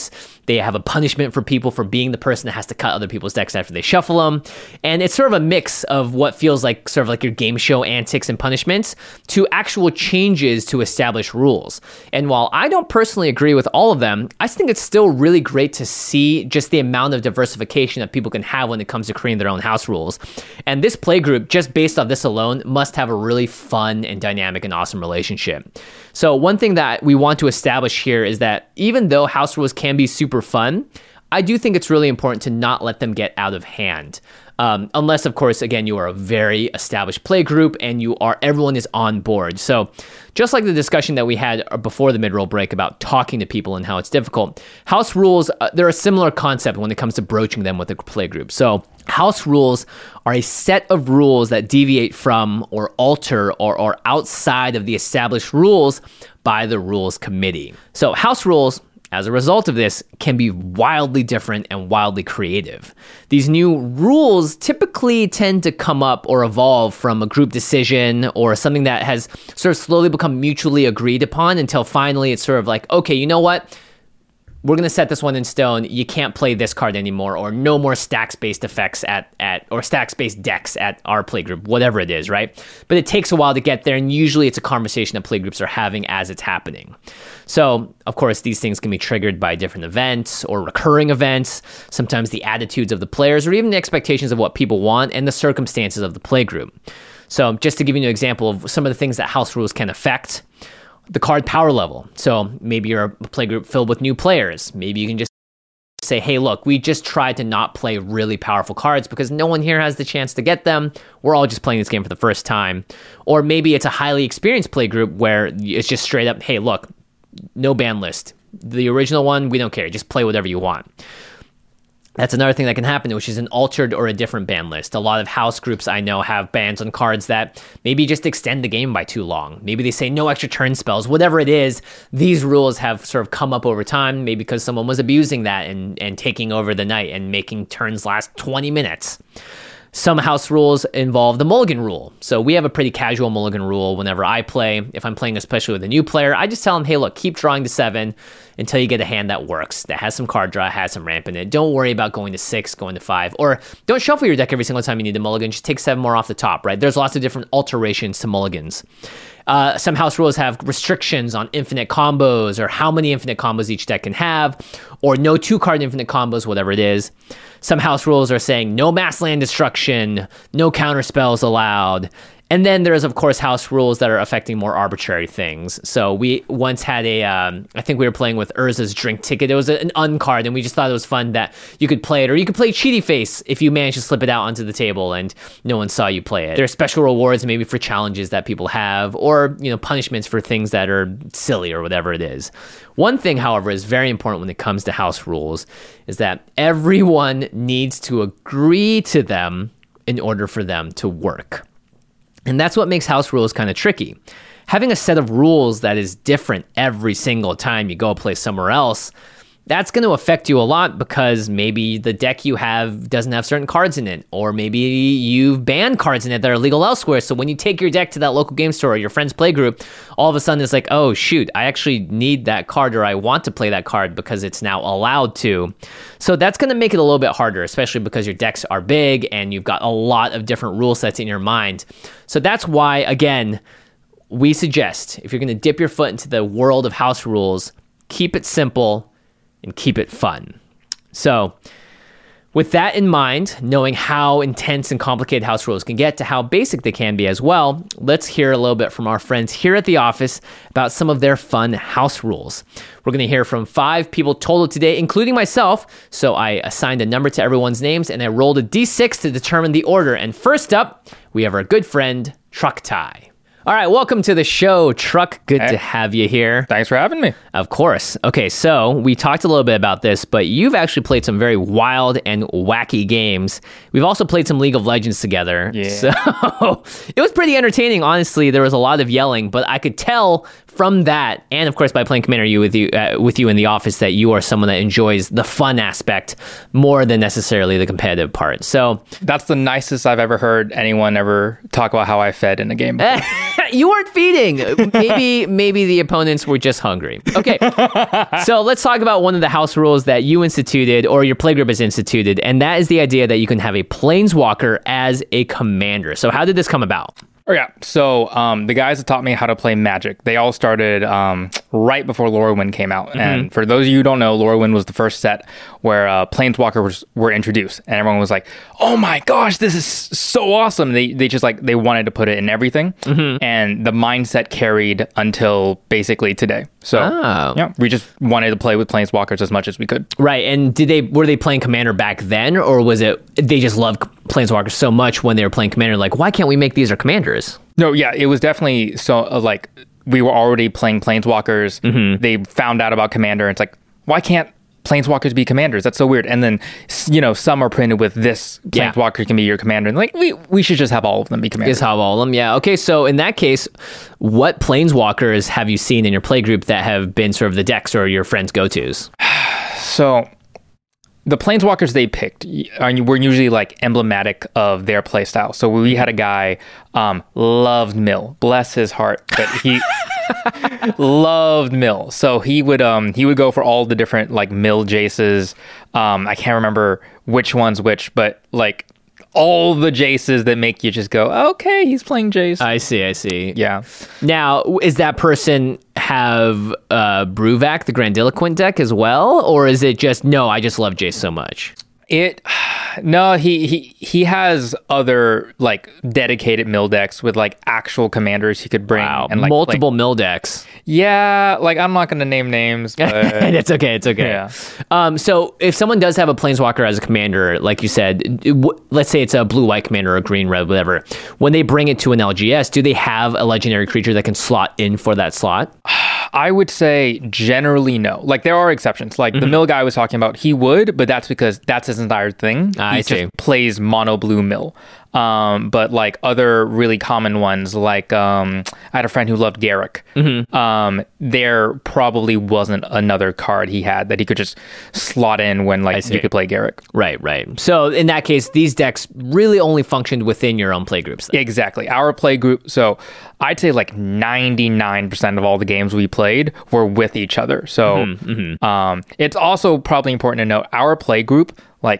They have a punishment for people for being the person that has to cut other people's decks after they shuffle them. And it's sort of a mix of what feels like sort of like your game show antics and punishments to actual changes to established rules. And while I don't personally agree with all of them, I think it's still really great to see just the amount of diversification that people can have when it comes to creating their own house rules. And this play group, just based on this alone, must have a really fun and dynamic and awesome relationship. So one thing that we want to establish here is that even though house rules can be super fun, I do think it's really important to not let them get out of hand. Unless, of course, again, you are a very established play group and everyone is on board. So just like the discussion that we had before the mid-roll break about talking to people and how it's difficult, house rules, they're a similar concept when it comes to broaching them with a play group. So house rules are a set of rules that deviate from or alter or are outside of the established rules by the rules committee. So house rules, as a result of this, can be wildly different and wildly creative. These new rules typically tend to come up or evolve from a group decision or something that has sort of slowly become mutually agreed upon until finally it's sort of like, okay, you know what? We're going to set this one in stone. You can't play this card anymore, or no more stacks-based effects or stacks-based decks at our playgroup, whatever it is, right? But it takes a while to get there, and usually it's a conversation that playgroups are having as it's happening. So, of course, these things can be triggered by different events or recurring events, sometimes the attitudes of the players, or even the expectations of what people want and the circumstances of the playgroup. So, just to give you an example of some of the things that house rules can affect, the card power level. So maybe you're a playgroup filled with new players. Maybe you can just say, hey, look, we just tried to not play really powerful cards because no one here has the chance to get them. We're all just playing this game for the first time. Or maybe it's a highly experienced playgroup where it's just straight up, hey, look, no ban list. The original one, we don't care. Just play whatever you want. That's another thing that can happen, which is an altered or a different ban list. A lot of house groups I know have bans on cards that maybe just extend the game by too long. Maybe they say no extra turn spells. Whatever it is, these rules have sort of come up over time, maybe because someone was abusing that and taking over the night and making turns last 20 minutes. Some house rules involve the mulligan rule. So we have a pretty casual mulligan rule whenever I play. If I'm playing especially with a new player, I just tell them, hey, look, keep drawing to 7 until you get a hand that works, that has some card draw, has some ramp in it. Don't worry about going to 6, going to 5, or don't shuffle your deck every single time you need a mulligan. Just take 7 more off the top, right? There's lots of different alterations to mulligans. Some house rules have restrictions on infinite combos or how many infinite combos each deck can have, or no 2-card infinite combos, whatever it is. Some house rules are saying no mass land destruction, no counter spells allowed. And then there's, of course, house rules that are affecting more arbitrary things. So we once had I think we were playing with Urza's Drink Ticket. It was an uncard, and we just thought it was fun that you could play it. Or you could play Cheaty Face if you managed to slip it out onto the table and no one saw you play it. There are special rewards maybe for challenges that people have, or punishments for things that are silly or whatever it is. One thing, however, is very important when it comes to house rules is that everyone needs to agree to them in order for them to work. And that's what makes house rules kind of tricky. Having a set of rules that is different every single time you go play somewhere else, that's going to affect you a lot because maybe the deck you have doesn't have certain cards in it, or maybe you've banned cards in it that are legal elsewhere. So when you take your deck to that local game store or your friend's playgroup, all of a sudden it's like, oh shoot, I actually need that card, or I want to play that card because it's now allowed to. So that's going to make it a little bit harder, especially because your decks are big and you've got a lot of different rule sets in your mind. So that's why, again, we suggest if you're going to dip your foot into the world of house rules, keep it simple and keep it fun. So with that in mind, knowing how intense and complicated house rules can get to how basic they can be as well, let's hear a little bit from our friends here at the office about some of their fun house rules. We're going to hear from 5 people total today, including myself. So I assigned a number to everyone's names and I rolled a d6 to determine the order. And first up, we have our good friend, Truck Tie. All right, welcome to the show, Truck. Good to have you here. Thanks for having me. Of course. Okay, so we talked a little bit about this, but you've actually played some very wild and wacky games. We've also played some League of Legends together. Yeah. So it was pretty entertaining, honestly. There was a lot of yelling, but I could tell from that, and of course by playing Commander U with you in the office, that you are someone that enjoys the fun aspect more than necessarily the competitive part. So that's the nicest I've ever heard anyone ever talk about how I fed in a game. You weren't feeding. Maybe the opponents were just hungry. Okay. So let's talk about one of the house rules that you instituted or your playgroup has instituted, and that is the idea that you can have a planeswalker as a commander. So how did this come about? Oh, yeah. So the guys that taught me how to play Magic, they all started right before Lorwyn came out. Mm-hmm. And for those of you who don't know, Lorwyn was the first set where Planeswalkers were introduced. And everyone was like, oh my gosh, this is so awesome. They just they wanted to put it in everything. Mm-hmm. And the mindset carried until basically today. So yeah, we just wanted to play with Planeswalkers as much as we could. Right. And were they playing Commander back then? Or was it they just loved Planeswalkers so much when they were playing Commander, like, why can't we make these our commanders? No, yeah, it was definitely so, we were already playing Planeswalkers. Mm-hmm. They found out about Commander, and it's like, why can't Planeswalkers be commanders? That's so weird. And then, some are printed with this Planeswalker can be your commander. And we should just have all of them be commanders. Just have all of them, yeah. Okay, so in that case, what Planeswalkers have you seen in your playgroup that have been sort of the decks or your friends' go-tos? So the Planeswalkers they picked were usually emblematic of their playstyle. So we had a guy loved Mill, bless his heart, but he loved Mill. So he would go for all the different Mill Jaces. I can't remember which one's which, but all the Jaces that make you just go, okay, he's playing Jace. I see. Yeah. Now, is that person have Bruvac, the Grandiloquent deck as well? Or is it just, no, I just love Jace so much? No, he has other dedicated mill decks with actual commanders he could bring. Wow, and multiple mill decks. Yeah, I'm not going to name names, but it's okay. Yeah. So if someone does have a Planeswalker as a commander, like you said, let's say it's a blue-white commander or a green-red, whatever. When they bring it to an LGS, do they have a legendary creature that can slot in for that slot? I would say generally no. There are exceptions. The mill guy I was talking about, he would, but that's because that's his entire thing. I see. Just plays mono blue mill. But other really common ones, I had a friend who loved Garruk. Mm-hmm. There probably wasn't another card he had that he could just slot in when you could play Garruk. Right. So in that case, these decks really only functioned within your own playgroups. Exactly. Our playgroup. So I'd say 99% of all the games we played were with each other. So it's also probably important to note our playgroup,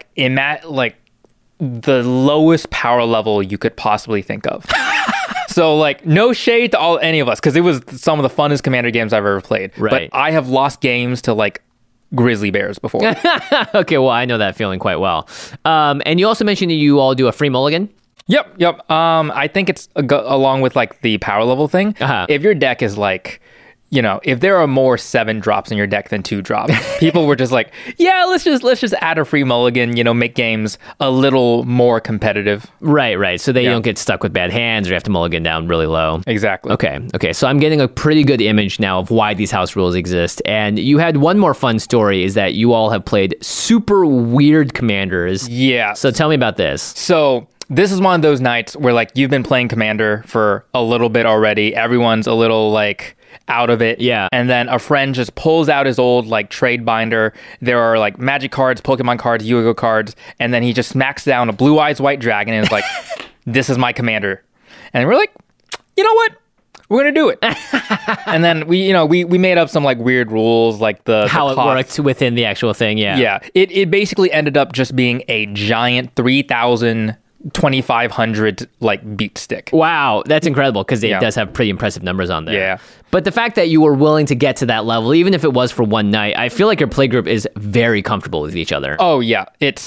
the lowest power level you could possibly think of. So no shade to any of us, because it was some of the funnest Commander games I've ever played. Right. But I have lost games to Grizzly Bears before. Okay, well, I know that feeling quite well. And you also mentioned that you all do a free mulligan. Yep. I think it's along with the power level thing. Uh-huh. If your deck is if there are more 7 drops in your deck than 2 drops, people were just yeah, let's just add a free mulligan, make games a little more competitive. Right. So they don't get stuck with bad hands or you have to mulligan down really low. Exactly. Okay. So I'm getting a pretty good image now of why these house rules exist. And you had one more fun story, is that you all have played super weird commanders. Yeah. So tell me about this. So this is one of those nights where you've been playing Commander for a little bit already. Everyone's a little out of it. Yeah. And then a friend just pulls out his old trade binder. There are Magic cards, Pokemon cards, Yu-Gi-Oh cards, and then he just smacks down a Blue Eyes White Dragon and is this is my commander. And we're you know what? We're gonna do it. And then we made up some weird rules, how it worked within the actual thing. Yeah. It basically ended up just being a giant 3,000 2,500 beat stick. Wow, that's incredible, because it does have pretty impressive numbers on there. Yeah. But the fact that you were willing to get to that level, even if it was for one night, I feel like your playgroup is very comfortable with each other. Oh yeah,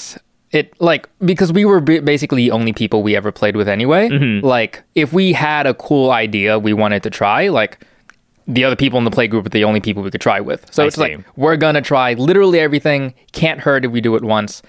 because we were basically the only people we ever played with anyway. Mm-hmm. If we had a cool idea we wanted to try, the other people in the playgroup are the only people we could try with. So it's we're gonna try literally everything. Can't hurt if we do it once.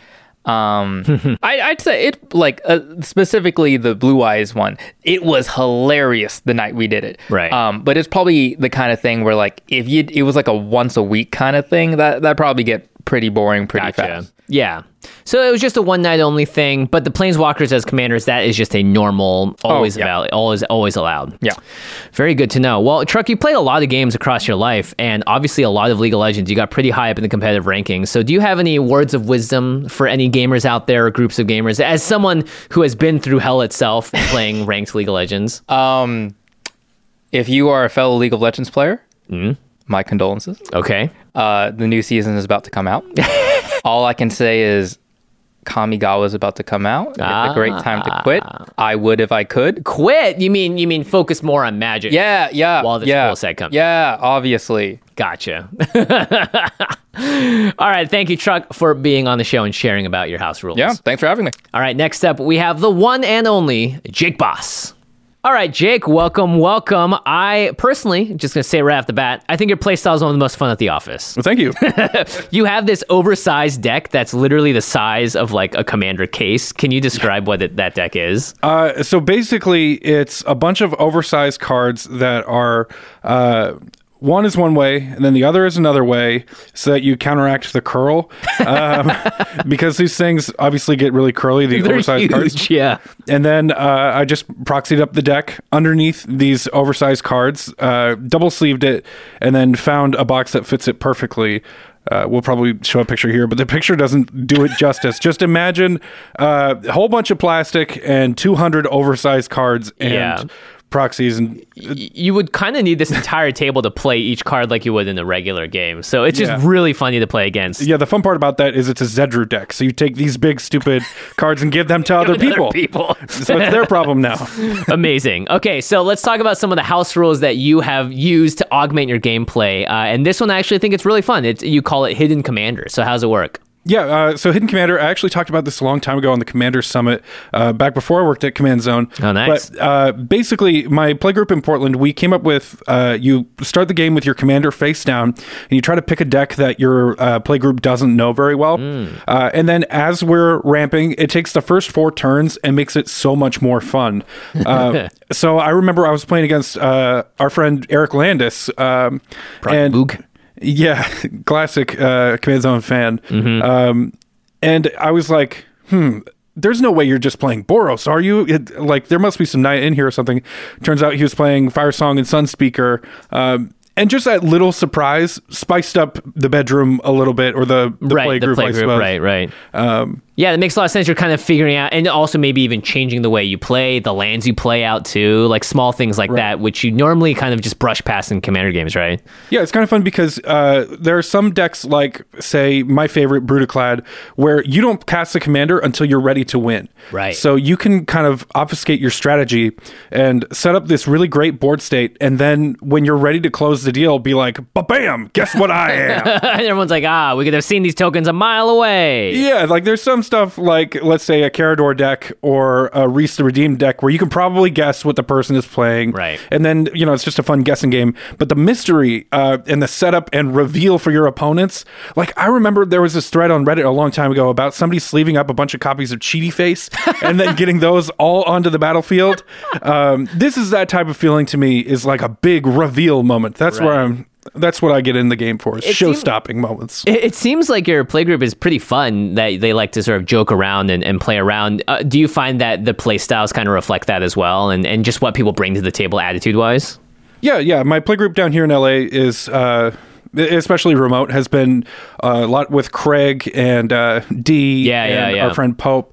I'd say it specifically the Blue Eyes one. It was hilarious the night we did it. Right. But it's probably the kind of thing where if it was a once a week kind of thing, that'd probably get pretty boring pretty fast. Yeah. So it was just a one night only thing, but the Planeswalkers as commanders, that is just a normal, always allowed. Yeah. Very good to know. Well, Truck, you played a lot of games across your life, and obviously a lot of League of Legends. You got pretty high up in the competitive rankings. So do you have any words of wisdom for any gamers out there or groups of gamers, as someone who has been through hell itself playing ranked League of Legends? If you are a fellow League of Legends player, my condolences. Okay. The new season is about to come out. All I can say is Kamigawa is about to come out. It's a great time to quit. I would if I could. Quit? You mean focus more on Magic? Yeah. While this full set comes. Yeah, obviously. Gotcha. All right. Thank you, Truck, for being on the show and sharing about your house rules. Yeah, thanks for having me. All right. Next up, we have the one and only Jake Boss. All right, Jake, welcome. I personally, just going to say right off the bat, I think your playstyle is one of the most fun at the office. Well, thank you. You have this oversized deck that's literally the size of like a Commander case. Can you describe what that deck is? So basically, it's a bunch of oversized cards that are... one is one way, and then the other is another way, so that you counteract the curl. Because these things obviously get really curly, the oversized huge, cards. Yeah. And then I just proxied up the deck underneath these oversized cards, double-sleeved it, and then found a box that fits it perfectly. We'll probably show a picture here, but the picture doesn't do it justice. Just imagine a whole bunch of plastic and 200 oversized cards and proxies, and you would kind of need this entire table to play each card like you would in a regular game. So it's just really funny to play against. Yeah, the fun part about that is it's a Zedru deck. So you take these big stupid cards and give them to other people. So it's their problem now. Amazing. Okay, so let's talk about some of the house rules that you have used to augment your gameplay. And this one, I actually think it's really fun. You call it Hidden Commander. So how's it work? Yeah, so Hidden Commander, I actually talked about this a long time ago on the Commander Summit, back before I worked at Command Zone. Oh, nice. But basically, my playgroup in Portland, we came up with, you start the game with your Commander face down, and you try to pick a deck that your playgroup doesn't know very well. And then as we're ramping, it takes the first 4 turns and makes it so much more fun. So I remember I was playing against our friend Eric Landis. and Boog. Yeah, classic Command Zone fan. And I was like, there's no way you're just playing Boros, are you? There must be some night in here or something. Turns out he was playing Fire Song and Sunspeaker. And just that little surprise spiced up the bedroom a little bit, or the playgroup, I suppose. Right. Yeah, that makes a lot of sense. You're kind of figuring out, and also maybe even changing the way you play, the lands you play out too, like small things like that, which you normally kind of just brush past in Commander games, right? Yeah, it's kind of fun because there are some decks, like, say, my favorite, Brutaclad, where you don't cast the Commander until you're ready to win. Right. So you can kind of obfuscate your strategy and set up this really great board state, and then when you're ready to close the deal, be like, ba-bam, guess what I am? And everyone's like, we could have seen these tokens a mile away. Yeah, like there's some stuff like, let's say, a Carador deck or a Reese the Redeemed deck where you can probably guess what the person is playing. Right. And then, it's just a fun guessing game. But the mystery and the setup and reveal for your opponents, like I remember there was this thread on Reddit a long time ago about somebody sleeving up a bunch of copies of Cheaty Face and then getting those all onto the battlefield. This is that type of feeling to me, is like a big reveal moment. That's That's what I get in the game for, is show-stopping moments. It seems like your playgroup is pretty fun, that they like to sort of joke around and play around. Do you find that the play styles kind of reflect that as well, and just what people bring to the table attitude-wise? Yeah. My playgroup down here in LA is... especially remote, has been a lot with Craig and D and our friend Pope.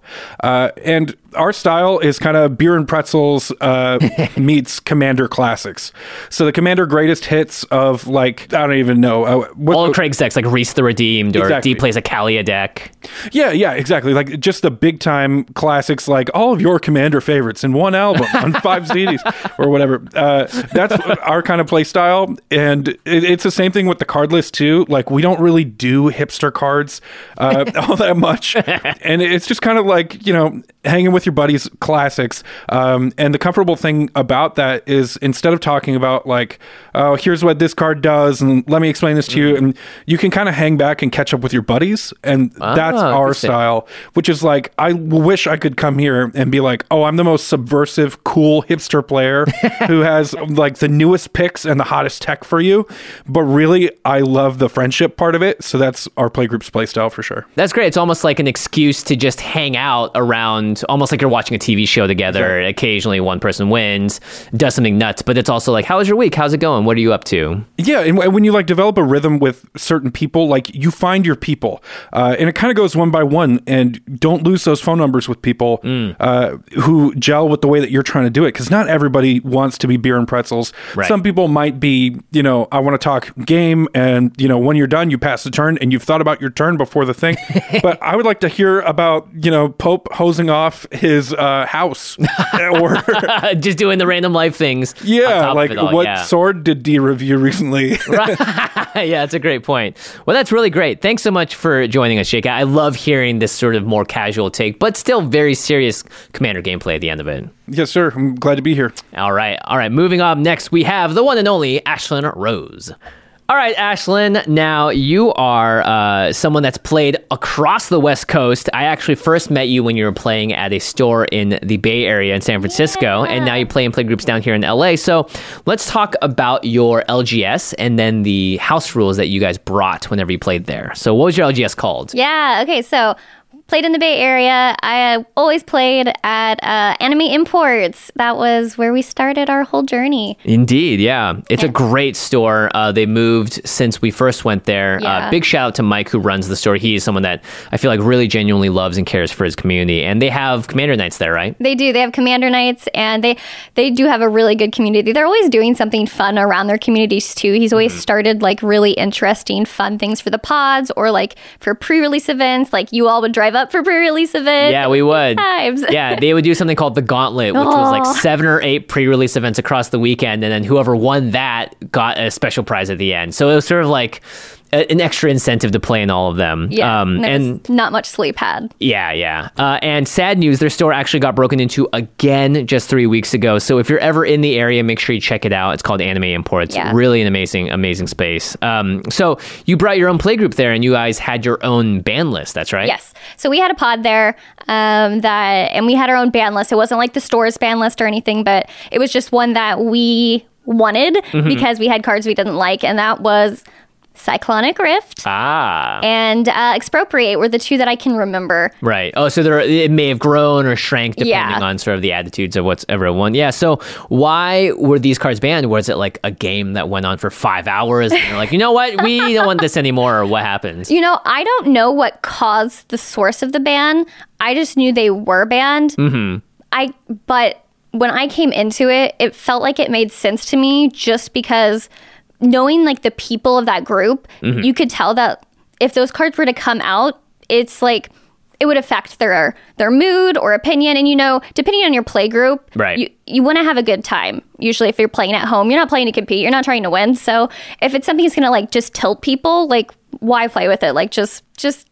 And our style is kind of beer and pretzels meets Commander classics. So the Commander greatest hits of, like, I don't even know. All of Craig's decks, like Reese the Redeemed, or exactly. D plays a Kalia deck. Yeah, exactly. Like just the big time classics, like all of your Commander favorites in one album on 5 CDs or whatever. That's our kind of play style. And it's the same thing with the card list too. Like, we don't really do hipster cards all that much. And it's just kind of like, hanging with your buddies classics. And the comfortable thing about that is, instead of talking about like, oh, here's what this card does, and let me explain this to you, and you can kind of hang back and catch up with your buddies. And that's our style, which is like, I wish I could come here and be like, oh, I'm the most subversive, cool hipster player who has like the newest picks and the hottest tech for you. But really, I love the friendship part of it. So that's our playgroup's play style for sure. That's great. It's almost like an excuse to just hang out around almost almost like you're watching a TV show together. Exactly. Occasionally one person wins, does something nuts, but it's also like, how was your week? How's it going? What are you up to? Yeah, and when you like develop a rhythm with certain people, like you find your people, and it kind of goes one by one, and don't lose those phone numbers with people who gel with the way that you're trying to do it, because not everybody wants to be beer and pretzels. Right. Some people might be, I want to talk game, and when you're done, you pass the turn, and you've thought about your turn before the thing. But I would like to hear about, Pope hosing off his house, or Just doing the random life things. on yeah, top of like it all, what yeah. sword did D review recently? Yeah, that's a great point. Well, that's really great. Thanks so much for joining us, Jake. I love hearing this sort of more casual take, but still very serious Commander gameplay at the end of it. Yes, sir. I'm glad to be here. All right. Moving on. Next, we have the one and only Ashlyn Rose. All right, Ashlyn, now you are someone that's played across the West Coast. I actually first met you when you were playing at a store in the Bay Area in San Francisco, and now you play in playgroups down here in LA. So let's talk about your LGS and then the house rules that you guys brought whenever you played there. So what was your LGS called? Yeah, okay, so played in the Bay Area. I always played at Anime Imports. That was where we started our whole journey. Indeed, yeah. It's a great store. They moved since we first went there. Yeah. Big shout out to Mike, who runs the store. He is someone that I feel like really genuinely loves and cares for his community. And they have Commander Nights there, right? They do. They have Commander Nights, and they do have a really good community. They're always doing something fun around their communities, too. He's always started, like, really interesting, fun things for the pods or, like, for pre-release events. Like, you all would drive up for pre-release events. Yeah, we would. Times. Yeah, they would do something called the Gauntlet, which was like 7 or 8 pre-release events across the weekend, and then whoever won that got a special prize at the end. So it was sort of like an extra incentive to play in all of them. Yeah, and was not much sleep had. Yeah. And sad news, their store actually got broken into again just 3 weeks ago. So if you're ever in the area, make sure you check it out. It's called Anime Imports. Yeah. Really an amazing space. So you brought your own playgroup there, and you guys had your own band list. That's right? Yes. So we had a pod there and we had our own band list. It wasn't like the store's band list or anything, but it was just one that we wanted because we had cards we didn't like, and that was Cyclonic Rift and Expropriate were the two that I can remember. Right. Oh, so it may have grown or shrank depending on sort of the attitudes of what's everyone. Yeah. So why were these cards banned? Was it like a game that went on for 5 hours? And you're like, you know what? We don't want this anymore, or what happened? I don't know what caused the source of the ban. I just knew they were banned. But when I came into it, it felt like it made sense to me just because knowing like the people of that group, you could tell that if those cards were to come out, it's like it would affect their mood or opinion. And depending on your play group, right, you want to have a good time. Usually, if you're playing at home, you're not playing to compete. You're not trying to win. So if it's something that's gonna like just tilt people, like why play with it? Like just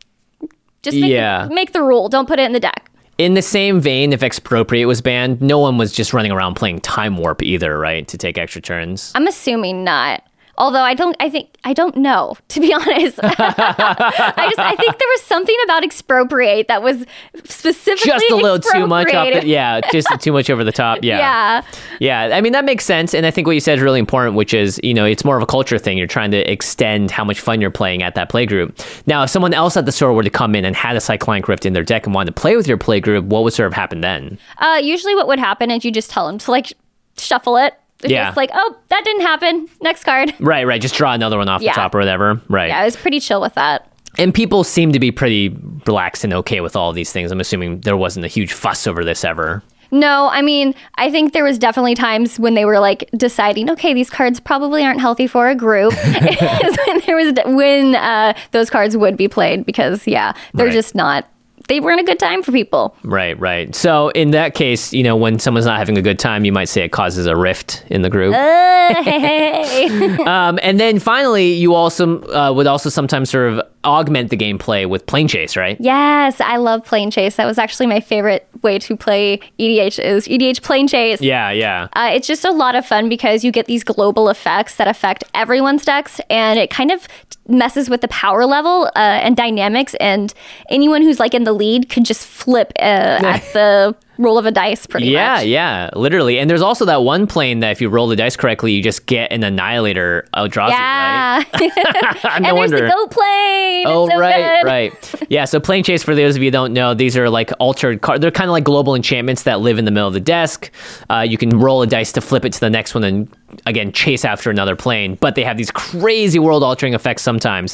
make the rule. Don't put it in the deck. In the same vein, if Expropriate was banned, no one was just running around playing Time Warp either, right? To take extra turns. I'm assuming not. Although I don't know, to be honest. I think there was something about Expropriate that was specifically just a little too much just too much over the top. Yeah. I mean, that makes sense. And I think what you said is really important, which is, it's more of a culture thing. You're trying to extend how much fun you're playing at that playgroup. Now, if someone else at the store were to come in and had a Cyclonic Rift in their deck and wanted to play with your playgroup, what would sort of happen then? Usually what would happen is you just tell them to like shuffle it. It's just like, oh, that didn't happen. Next card. Right. Just draw another one off the top or whatever. Right. Yeah, I was pretty chill with that. And people seem to be pretty relaxed and okay with all these things. I'm assuming there wasn't a huge fuss over this ever. No, I mean, I think there was definitely times when they were like deciding, okay, these cards probably aren't healthy for a group. when those cards would be played because, they're just not. They weren't a good time for people. Right. So in that case, when someone's not having a good time, you might say it causes a rift in the group. And then finally, you also would also sometimes sort of augment the gameplay with Plane Chase, right? Yes, I love Plane Chase. That was actually my favorite way to play EDH is EDH Plane Chase. Yeah. It's just a lot of fun because you get these global effects that affect everyone's decks, and it kind of messes with the power level and dynamics, and anyone who's like in the lead could just flip at roll of a dice, pretty much. Yeah, literally. And there's also that one plane that if you roll the dice correctly, you just get an Annihilator Eldrazi, right? And No there's wonder. the Goat Plane. Oh, It's so right, good. right. Yeah, so Plane Chase, for those of you who don't know, these are like altered cards. They're kind of like global enchantments that live in the middle of the desk. You can roll a dice to flip it to the next one and, again, chase after another plane. But they have these crazy world-altering effects sometimes.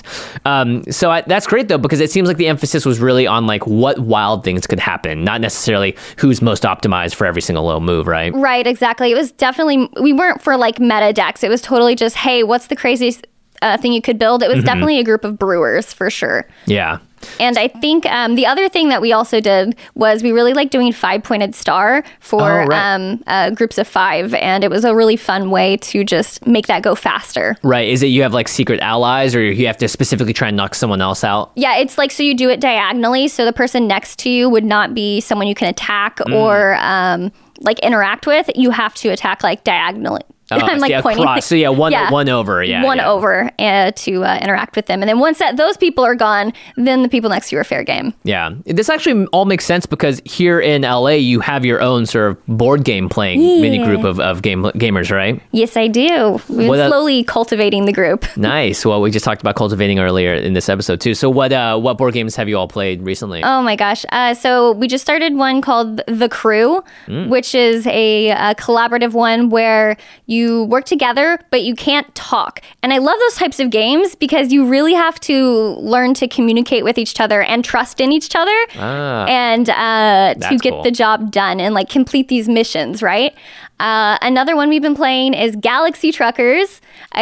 That's great, though, because it seems like the emphasis was really on like what wild things could happen, not necessarily who's most optimized for every single low move, right? Right, exactly. It was definitely, we weren't for like meta decks. It was totally just, hey, what's the craziest thing you could build? It was definitely a group of brewers for sure. Yeah. And I think the other thing that we also did was we really liked doing 5-pointed star for groups of 5. And it was a really fun way to just make that go faster. Right. Is it you have like secret allies or you have to specifically try and knock someone else out? Yeah, it's like, so you do it diagonally. So the person next to you would not be someone you can attack or like interact with. You have to attack like diagonally. I'm like pointing. Across. So one over. Yeah. One over to interact with them. And then once those people are gone, then the people next to you are fair game. Yeah. This actually all makes sense because here in LA, you have your own sort of board game playing mini group of gamers, right? Yes, I do. We've been slowly cultivating the group. Nice. Well, we just talked about cultivating earlier in this episode too. So what board games have you all played recently? Oh my gosh. So we just started one called The Crew, which is a collaborative one where you work together, but you can't talk. And I love those types of games because you really have to learn to communicate with each other and trust in each other and to get the job done and like complete these missions, right? Another one we've been playing is Galaxy Truckers.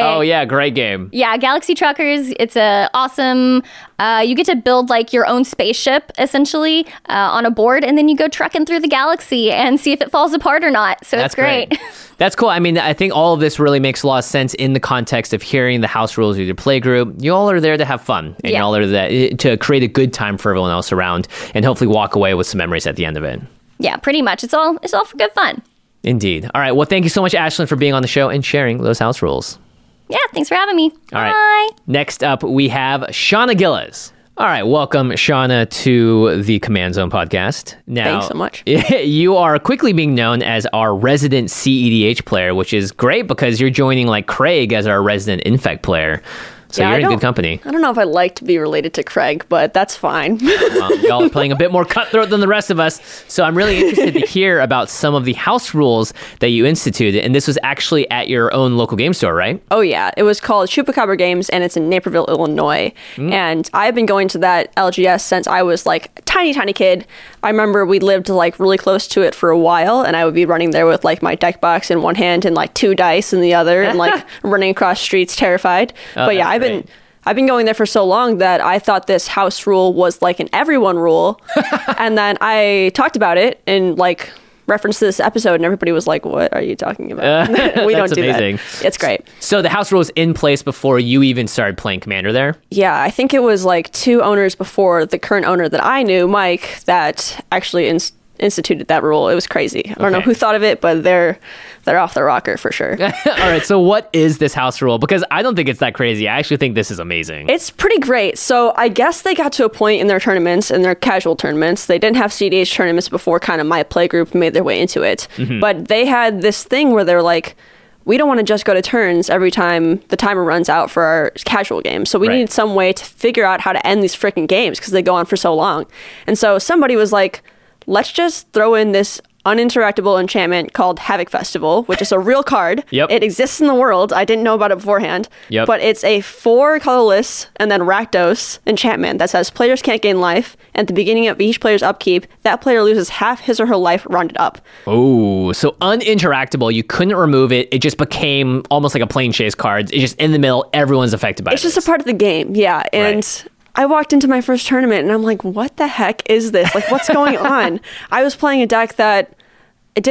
Great game. Yeah, Galaxy Truckers. It's a awesome. You get to build like your own spaceship essentially on a board, and then you go trucking through the galaxy and see if it falls apart or not. So it's great. That's cool. I mean, I think all of this really makes a lot of sense in the context of hearing the house rules of your play group. You all are there to have fun, and you all are there to create a good time for everyone else around, and hopefully walk away with some memories at the end of it. Yeah, pretty much. It's all for good fun. Indeed. All right. Well, thank you so much, Ashlyn, for being on the show and sharing those house rules. Yeah, thanks for having me. All right. Next up, we have Shauna Gillis. All right. Welcome, Shauna, to the Command Zone podcast. Now, thanks so much. You are quickly being known as our resident CEDH player, which is great because you're joining like Craig as our resident Infect player. So you're in good company. I don't know if I'd like to be related to Craig, but that's fine. Well, y'all are playing a bit more cutthroat than the rest of us. So I'm really interested to hear about some of the house rules that you instituted. And this was actually at your own local game store, right? Oh, yeah. It was called Chupacabra Games, and it's in Naperville, Illinois. And I've been going to that LGS since I was like a tiny kid. I remember we lived like really close to it for a while, and I would be running there with like my deck box in one hand and like 2 dice in the other and like running across streets terrified. But yeah, I've been going there for so long that I thought this house rule was like an everyone rule. And then I talked about it and like referenced this episode, and everybody was like, what are you talking about? We don't do amazing. that. It's great. So the house rule was in place before you even started playing Commander there? Yeah, I think it was like 2 owners before the current owner that I knew, Mike, that actually instituted that rule. It was crazy. I don't know who thought of it, but they're off the rocker for sure. All right, so what is this house rule? Because I don't think it's that crazy. I actually think this is amazing. It's pretty great. So I guess they got to a point in their tournaments, in their casual tournaments, they didn't have CDH tournaments before kind of my play group made their way into it. But they had this thing where they're like, we don't want to just go to turns every time the timer runs out for our casual games. So we need some way to figure out how to end these freaking games because they go on for so long. And so somebody was like, let's just throw in this uninteractable enchantment called Havoc Festival, which is a real card. It exists in the world. I didn't know about it beforehand. But it's a 4 colorless and then Rakdos enchantment that says players can't gain life. At the beginning of each player's upkeep, that player loses half his or her life rounded up. Oh, so uninteractable. You couldn't remove it. It just became almost like a Plane Chase card. It's just in the middle. Everyone's affected by it. It's just a part of the game. Yeah. And I walked into my first tournament and I'm like, what the heck is this? Like, what's going on? I was playing a deck that it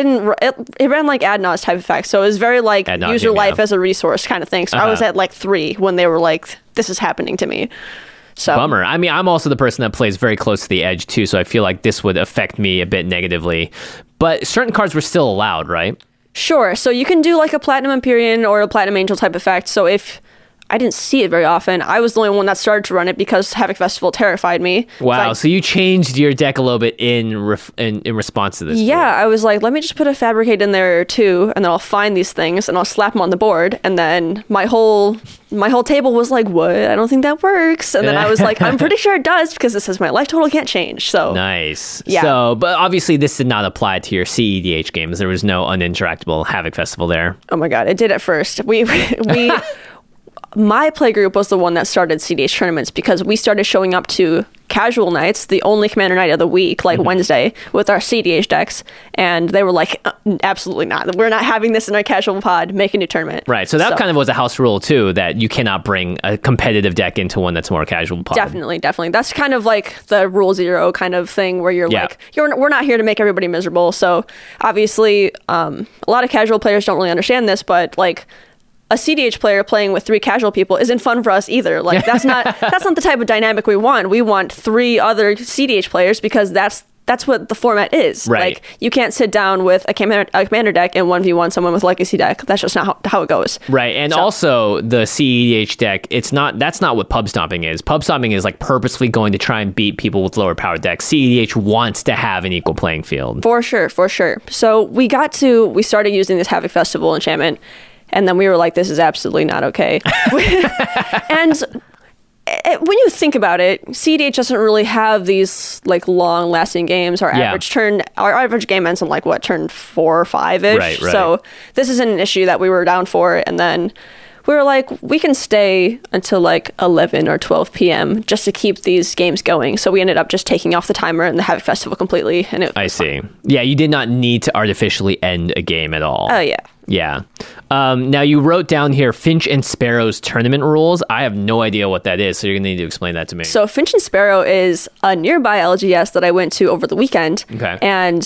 ran like ad nauseam type effect. So it was very like use your life as a resource kind of thing. So I was at like 3 when they were like, this is happening to me. So bummer. I mean, I'm also the person that plays very close to the edge too. So I feel like this would affect me a bit negatively. But certain cards were still allowed, right? Sure. So you can do like a Platinum Empyrean or a Platinum Angel type effect. So if I didn't see it very often. I was the only one that started to run it because Havoc Festival terrified me. Wow. So you changed your deck a little bit in response to this. Yeah, I was like, let me just put a Fabricate in there too, and then I'll find these things and I'll slap them on the board. And then my whole table was like, what? I don't think that works. And then I was like, I'm pretty sure it does because it says my life total can't change. So nice. Yeah. So, but obviously this did not apply to your CEDH games. There was no uninteractable Havoc Festival there. Oh my God, it did at first. We my playgroup was the one that started CDH tournaments because we started showing up to casual nights, the only Commander night of the week, like Wednesday, with our CDH decks. And they were like, absolutely not. We're not having this in our casual pod. Make a new tournament. Right. So that kind of was a house rule, too, that you cannot bring a competitive deck into one that's more casual pod. Definitely. That's kind of like the Rule Zero kind of thing where you're like, we're not here to make everybody miserable. So obviously, a lot of casual players don't really understand this, but like, a CDH player playing with 3 casual people isn't fun for us either. Like that's not the type of dynamic we want. We want 3 other CDH players because that's what the format is. Right. Like you can't sit down with a commander deck and 1v1 someone with legacy deck. That's just not how it goes. Right. And also the CEDH deck, that's not what pub stomping is. Pub stomping is like purposefully going to try and beat people with lower power decks. CEDH wants to have an equal playing field. For sure. So we started using this Havoc Festival enchantment. And then we were like, this is absolutely not okay. And when you think about it, CDH doesn't really have these like long lasting games. Our average game ends on like turn 4 or 5-ish. Right. So this isn't an issue that we were down for. And then we were like, we can stay until like 11 or 12 p.m. just to keep these games going. So we ended up just taking off the timer in the Havoc Festival completely. And I see. Fun. Yeah, you did not need to artificially end a game at all. Oh, yeah. Yeah. Now you wrote down here Finch and Sparrow's tournament rules. I have no idea what that is, so you're going to need to explain that to me. So Finch and Sparrow is a nearby LGS that I went to over the weekend. Okay. And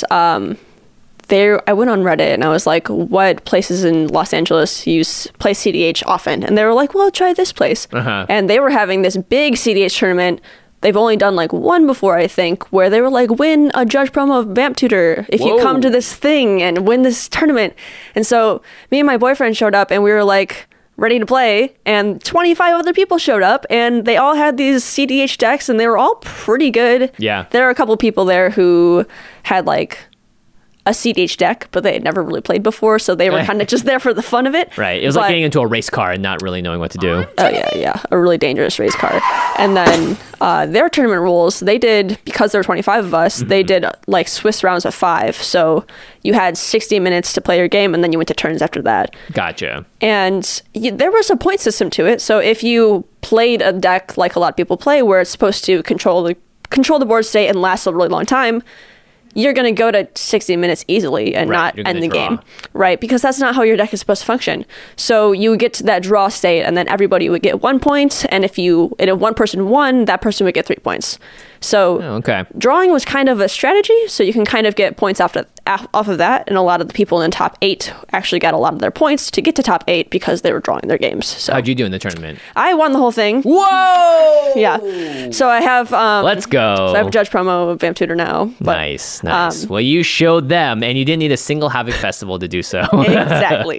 I went on Reddit and I was like, what places in Los Angeles play CDH often? And they were like, well, try this place. And they were having this big CDH tournament. They've only done like one before, I think, where they were like, win a Judge promo of Vamp Tutor if you come to this thing and win this tournament. And so me and my boyfriend showed up and we were like ready to play, and 25 other people showed up and they all had these CDH decks and they were all pretty good. Yeah. There are a couple people there who had like a CDH deck, but they had never really played before, so they were kind of just there for the fun of it. Right. It was like getting into a race car and not really knowing what to do. Oh, yeah. A really dangerous race car. And then their tournament rules, they did, because there were 25 of us, they did like Swiss rounds of 5. So you had 60 minutes to play your game, and then you went to turns after that. Gotcha. And there was a point system to it. So if you played a deck like a lot of people play, where it's supposed to control the board state and last a really long time, you're going to go to 60 minutes easily and not end the game, right? Because that's not how your deck is supposed to function. So you would get to that draw state, and then everybody would get 1 point, and if one person won, that person would get 3 points. So drawing was kind of a strategy, so you can kind of get points off of that, and a lot of the people in top 8 actually got a lot of their points to get to top 8 because they were drawing their games. So how'd you do in the tournament? I won the whole thing. Whoa! Yeah. So I have... Let's go. So I have a Judge promo of Vamp Tutor now. But, nice. Well, you showed them, and you didn't need a single Havoc Festival to do so. Exactly.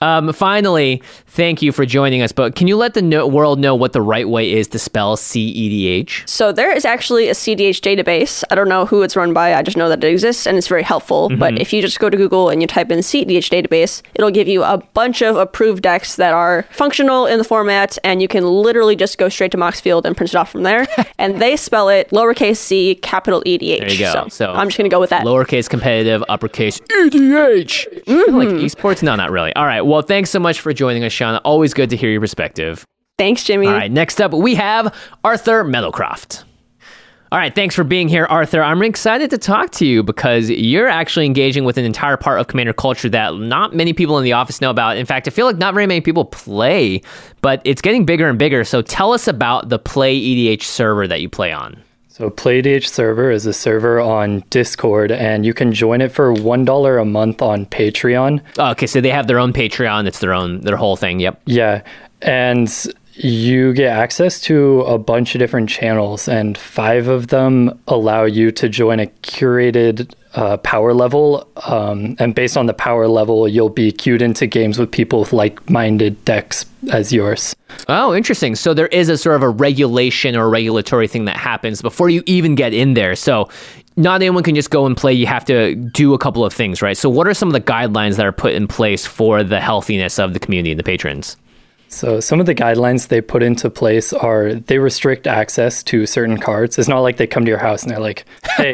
Finally, thank you for joining us, but can you let the world know what the right way is to spell CEDH? So there is actually a CDH database. I don't know who it's run by. I just know that it exists, and it's very helpful. But if you just go to Google and you type in CDH database, it'll give you a bunch of approved decks that are functional in the format, and you can literally just go straight to Moxfield and print it off from there. And they spell it lowercase c, capital EDH. There you go. So I'm just going to go with that. Lowercase competitive, uppercase EDH. Like esports? No, not really. All right. Well, thanks so much for joining us, Shauna. Always good to hear your perspective. Thanks, Jimmy. All right. Next up, we have Arthur Meadowcroft. All right, thanks for being here, Arthur. I'm excited to talk to you because you're actually engaging with an entire part of Commander culture that not many people in the office know about. In fact, I feel like not very many people play, but it's getting bigger and bigger. So tell us about the Play EDH server that you play on. So Play EDH server is a server on Discord, and you can join it for $1 a month on Patreon. Oh, okay, so they have their own Patreon. It's their whole thing. Yep. Yeah, and you get access to a bunch of different channels, and 5 of them allow you to join a curated power level, and based on the power level, you'll be queued into games with people with like-minded decks as yours. Oh, interesting. So there is a sort of a regulation or regulatory thing that happens before you even get in there. So not anyone can just go and play. You have to do a couple of things, right? So what are some of the guidelines that are put in place for the healthiness of the community and the patrons? So some of the guidelines they put into place are they restrict access to certain cards. It's not like they come to your house and they're like, hey,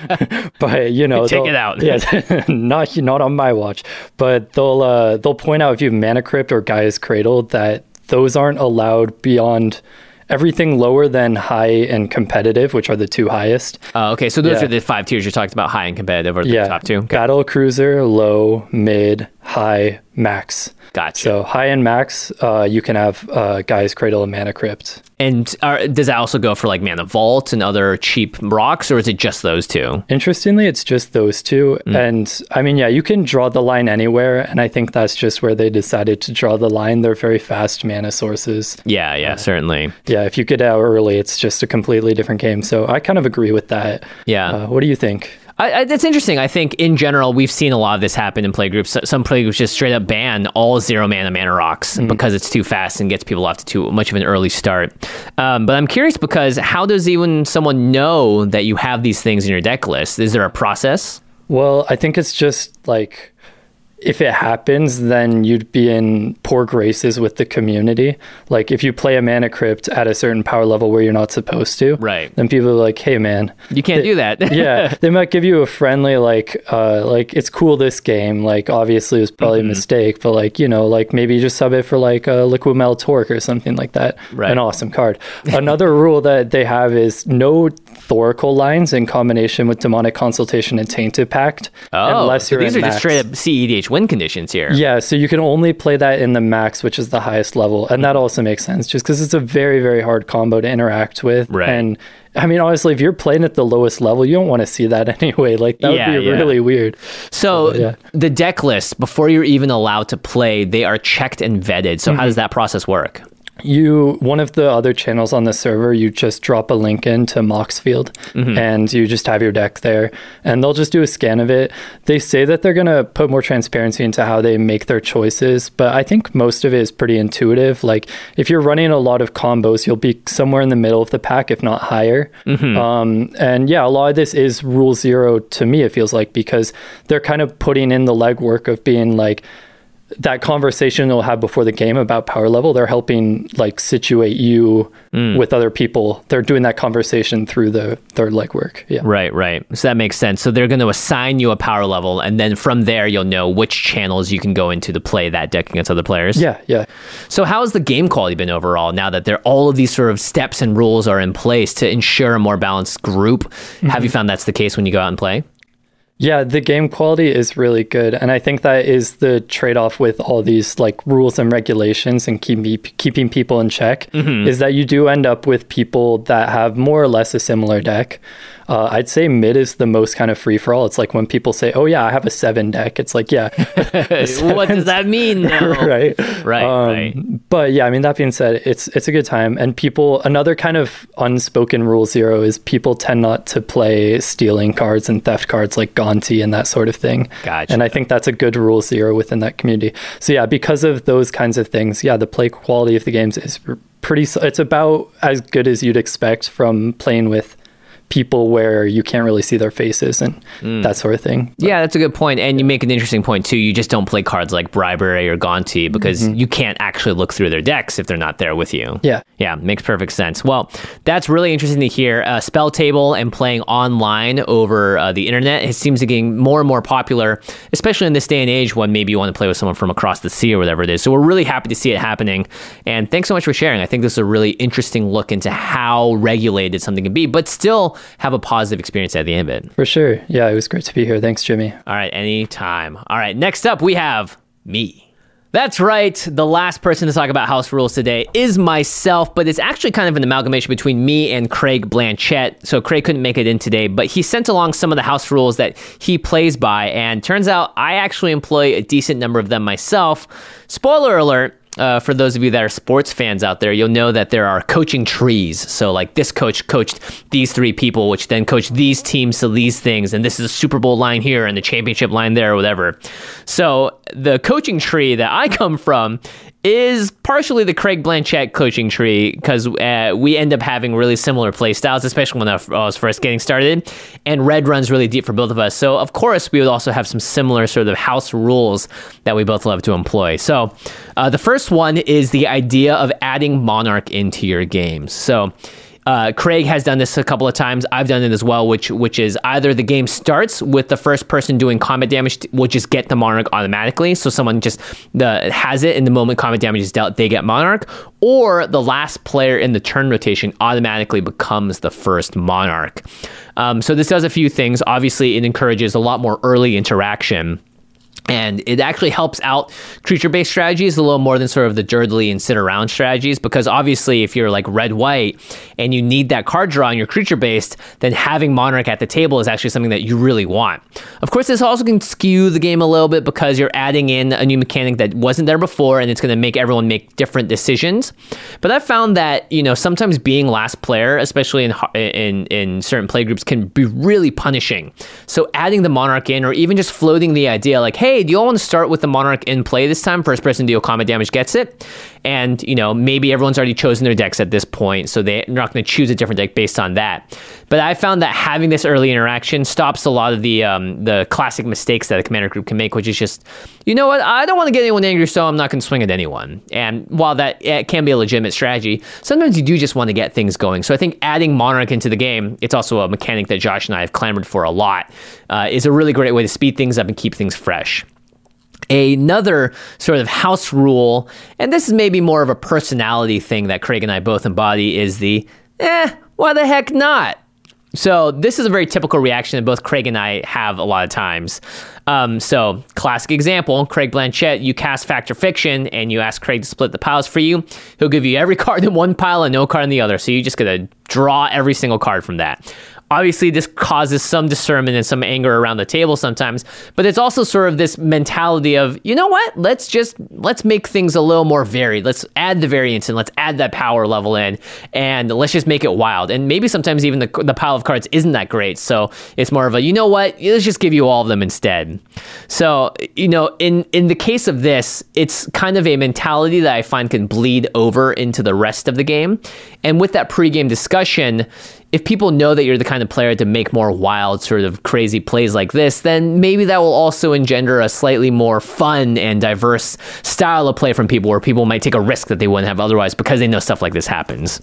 but you know, take it out. Yeah, not on my watch. But they'll point out if you have Mana Crypt or Gaia's Cradle that those aren't allowed beyond everything lower than high and competitive, which are the two highest. Okay, so those are the 5 tiers you talked about, high and competitive are the top two. Okay. Battle Cruiser, low, mid, high, max. Gotcha. So high and max, you can have Gaia's Cradle and Mana Crypt. And does that also go for like Mana Vault and other cheap rocks, or is it just those two? Interestingly, it's just those two. And I mean, yeah, you can draw the line anywhere. And I think that's just where they decided to draw the line. They're very fast mana sources. Yeah, certainly. Yeah, if you get out early, it's just a completely different game. So I kind of agree with that. Yeah. What do you think? That's interesting. I think in general, we've seen a lot of this happen in playgroups. Some playgroups just straight up ban all 0 mana rocks because it's too fast and gets people off to too much of an early start. But I'm curious because how does even someone know that you have these things in your deck list? Is there a process? Well, I think it's just like, if it happens, then you'd be in poor graces with the community. Like if you play a Mana Crypt at a certain power level where you're not supposed to, right? Then people are like, "Hey, man, you can't do that." Yeah, they might give you a friendly like it's cool this game. Like obviously it was probably a mistake, but like you know, like maybe you just sub it for like a Liquid Metal Torque or something like that. Right. An awesome card. Another rule that they have is no Thoracle lines in combination with Demonic Consultation and Tainted Pact. Unless so you're these in are max. just straight up CEDH win conditions here. Yeah, so you can only play that in the max, which is the highest level. And that also makes sense just because it's a very, very hard combo to interact with. Right. And I mean, honestly, if you're playing at the lowest level, you don't want to see that anyway. Like, that would be really weird. So the deck list, before you're even allowed to play, they are checked and vetted. So how does that process work? One of the other channels on the server, you just drop a link into Moxfield and you just have your deck there and they'll just do a scan of it. They say that they're going to put more transparency into how they make their choices, but I think most of it is pretty intuitive. Like if you're running a lot of combos, you'll be somewhere in the middle of the pack, if not higher. And yeah, a lot of this is rule 0 to me, it feels like, because they're kind of putting in the legwork of being like, that conversation they'll have before the game about power level, they're helping like situate you with other people. They're doing that conversation through their legwork. Yeah. Right. So that makes sense. So they're going to assign you a power level, and then from there you'll know which channels you can go into to play that deck against other players. Yeah. So how has the game quality been overall now that all of these sort of steps and rules are in place to ensure a more balanced group? Have you found that's the case when you go out and play? Yeah, the game quality is really good. And I think that is the trade-off with all these like rules and regulations and keeping people in check, is that you do end up with people that have more or less a similar deck. I'd say mid is the most kind of free-for-all. It's like when people say, oh yeah, I have a 7 deck. It's like, yeah. What does that mean? No. Right. But yeah, I mean, that being said, it's a good time. And another kind of unspoken rule 0 is people tend not to play stealing cards and theft cards like Gonti and that sort of thing. Gotcha. And I think that's a good rule 0 within that community. So yeah, because of those kinds of things, yeah, the play quality of the games is it's about as good as you'd expect from playing with people where you can't really see their faces and that sort of thing. But yeah, that's a good point. And you make an interesting point too. You just don't play cards like Bribery or Gonti because you can't actually look through their decks if they're not there with you. Yeah, makes perfect sense. Well, that's really interesting to hear. Spell Table and playing online over the internet, it seems to be getting more and more popular, especially in this day and age when maybe you want to play with someone from across the sea or whatever it is. So we're really happy to see it happening. And thanks so much for sharing. I think this is a really interesting look into how regulated something can be, but still have a positive experience at the end of it. For sure. Yeah, it was great to be here. Thanks, Jimmy. All right, anytime. All right, next up we have me. That's right. The last person to talk about house rules today is myself, but it's actually kind of an amalgamation between me and Craig Blanchett. So Craig couldn't make it in today, but he sent along some of the house rules that he plays by, and turns out I actually employ a decent number of them myself. Spoiler alert, for those of you that are sports fans out there, you'll know that there are coaching trees. So like this coach coached these 3 people, which then coached these teams to these things. And this is a Super Bowl line here and the championship line there or whatever. So the coaching tree that I come from is partially the Craig Blanchett coaching tree, because we end up having really similar play styles, especially when I was first getting started, and red runs really deep for both of us. So of course we would also have some similar sort of house rules that we both love to employ. So the first one is the idea of adding Monarch into your games. So Craig has done this a couple of times. I've done it as well, which is either the game starts with the first person doing combat damage will just get the Monarch automatically. So someone just has it, and the moment combat damage is dealt, they get Monarch. Or the last player in the turn rotation automatically becomes the first Monarch. So this does a few things. Obviously, it encourages a lot more early interaction. And it actually helps out creature-based strategies a little more than sort of the dirtily and sit-around strategies, because obviously if you're like red-white and you need that card draw in your creature-based, then having Monarch at the table is actually something that you really want. Of course, this also can skew the game a little bit because you're adding in a new mechanic that wasn't there before, and it's going to make everyone make different decisions. But I've found that, sometimes being last player, especially in certain playgroups, can be really punishing. So adding the Monarch in, or even just floating the idea like, hey, do you all want to start with the Monarch in play this time? First person to deal combat damage gets it. And, maybe everyone's already chosen their decks at this point, so they're not going to choose a different deck based on that. But I found that having this early interaction stops a lot of the classic mistakes that a commander group can make, which is just, you know what, I don't want to get anyone angry, so I'm not going to swing at anyone. And while that can be a legitimate strategy, sometimes you do just want to get things going. So I think adding Monarch into the game, it's also a mechanic that Josh and I have clamored for a lot, is a really great way to speed things up and keep things fresh. Another sort of house rule, and this is maybe more of a personality thing that Craig and I both embody, is the, why the heck not? So this is a very typical reaction that both Craig and I have a lot of times. So classic example, Craig Blanchett, you cast Fact or Fiction and you ask Craig to split the piles for you. He'll give you every card in one pile and no card in the other. So you just got to draw every single card from that. Obviously, this causes some discernment and some anger around the table sometimes, but it's also sort of this mentality of, you know what, let's make things a little more varied. Let's add the variance and let's add that power level in, and let's just make it wild. And maybe sometimes even the pile of cards isn't that great, so it's more of a, you know what, let's just give you all of them instead. So, in the case of this, it's kind of a mentality that I find can bleed over into the rest of the game. And with that pregame discussion, if people know that you're the kind of player to make more wild, sort of crazy plays like this, then maybe that will also engender a slightly more fun and diverse style of play from people, where people might take a risk that they wouldn't have otherwise because they know stuff like this happens.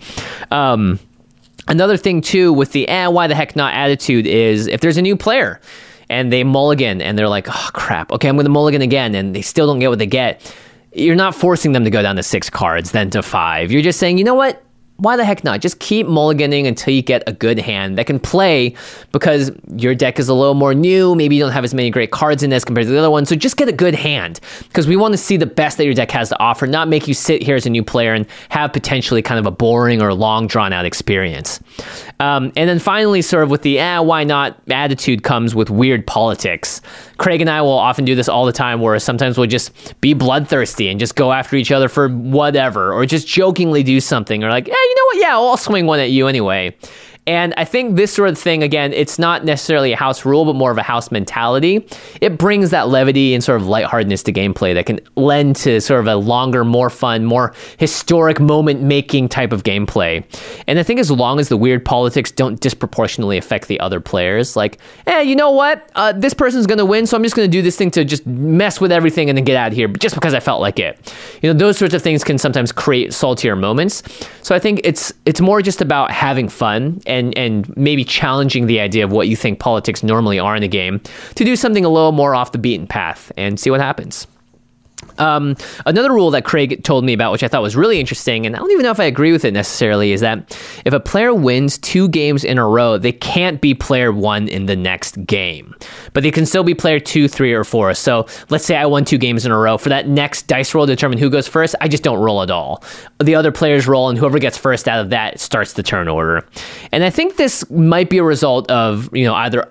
Another thing, too, with the why the heck not attitude is if there's a new player and they mulligan and they're like, oh, crap, okay, I'm going to mulligan again, and they still don't get what they get, you're not forcing them to go down to 6 cards, then to 5. You're just saying, you know what? Why the heck not? Just keep mulliganing until you get a good hand that can play, because your deck is a little more new. Maybe you don't have as many great cards in this compared to the other one. So just get a good hand, because we want to see the best that your deck has to offer, not make you sit here as a new player and have potentially kind of a boring or long drawn out experience. And then finally, sort of with the why not attitude comes with weird politics. Craig and I will often do this all the time, where sometimes we'll just be bloodthirsty and just go after each other for whatever, or just jokingly do something, or like, you know what? Yeah, I'll swing one at you anyway. And I think this sort of thing, again, it's not necessarily a house rule, but more of a house mentality. It brings that levity and sort of lightheartedness to gameplay that can lend to sort of a longer, more fun, more historic moment-making type of gameplay. And I think as long as the weird politics don't disproportionately affect the other players, like, you know what? This person's going to win, so I'm just going to do this thing to just mess with everything and then get out of here, just because I felt like it. Those sorts of things can sometimes create saltier moments. So I think it's more just about having fun and maybe challenging the idea of what you think politics normally are in a game to do something a little more off the beaten path and see what happens. Another rule that Craig told me about, which I thought was really interesting, and I don't even know if I agree with it necessarily, is that if a player wins 2 games in a row, they can't be player 1 in the next game, but they can still be player 2, 3, or 4. So let's say I won 2 games in a row. For that next dice roll to determine who goes first, I just don't roll at all. The other players roll, and whoever gets first out of that starts the turn order. And I think this might be a result of, either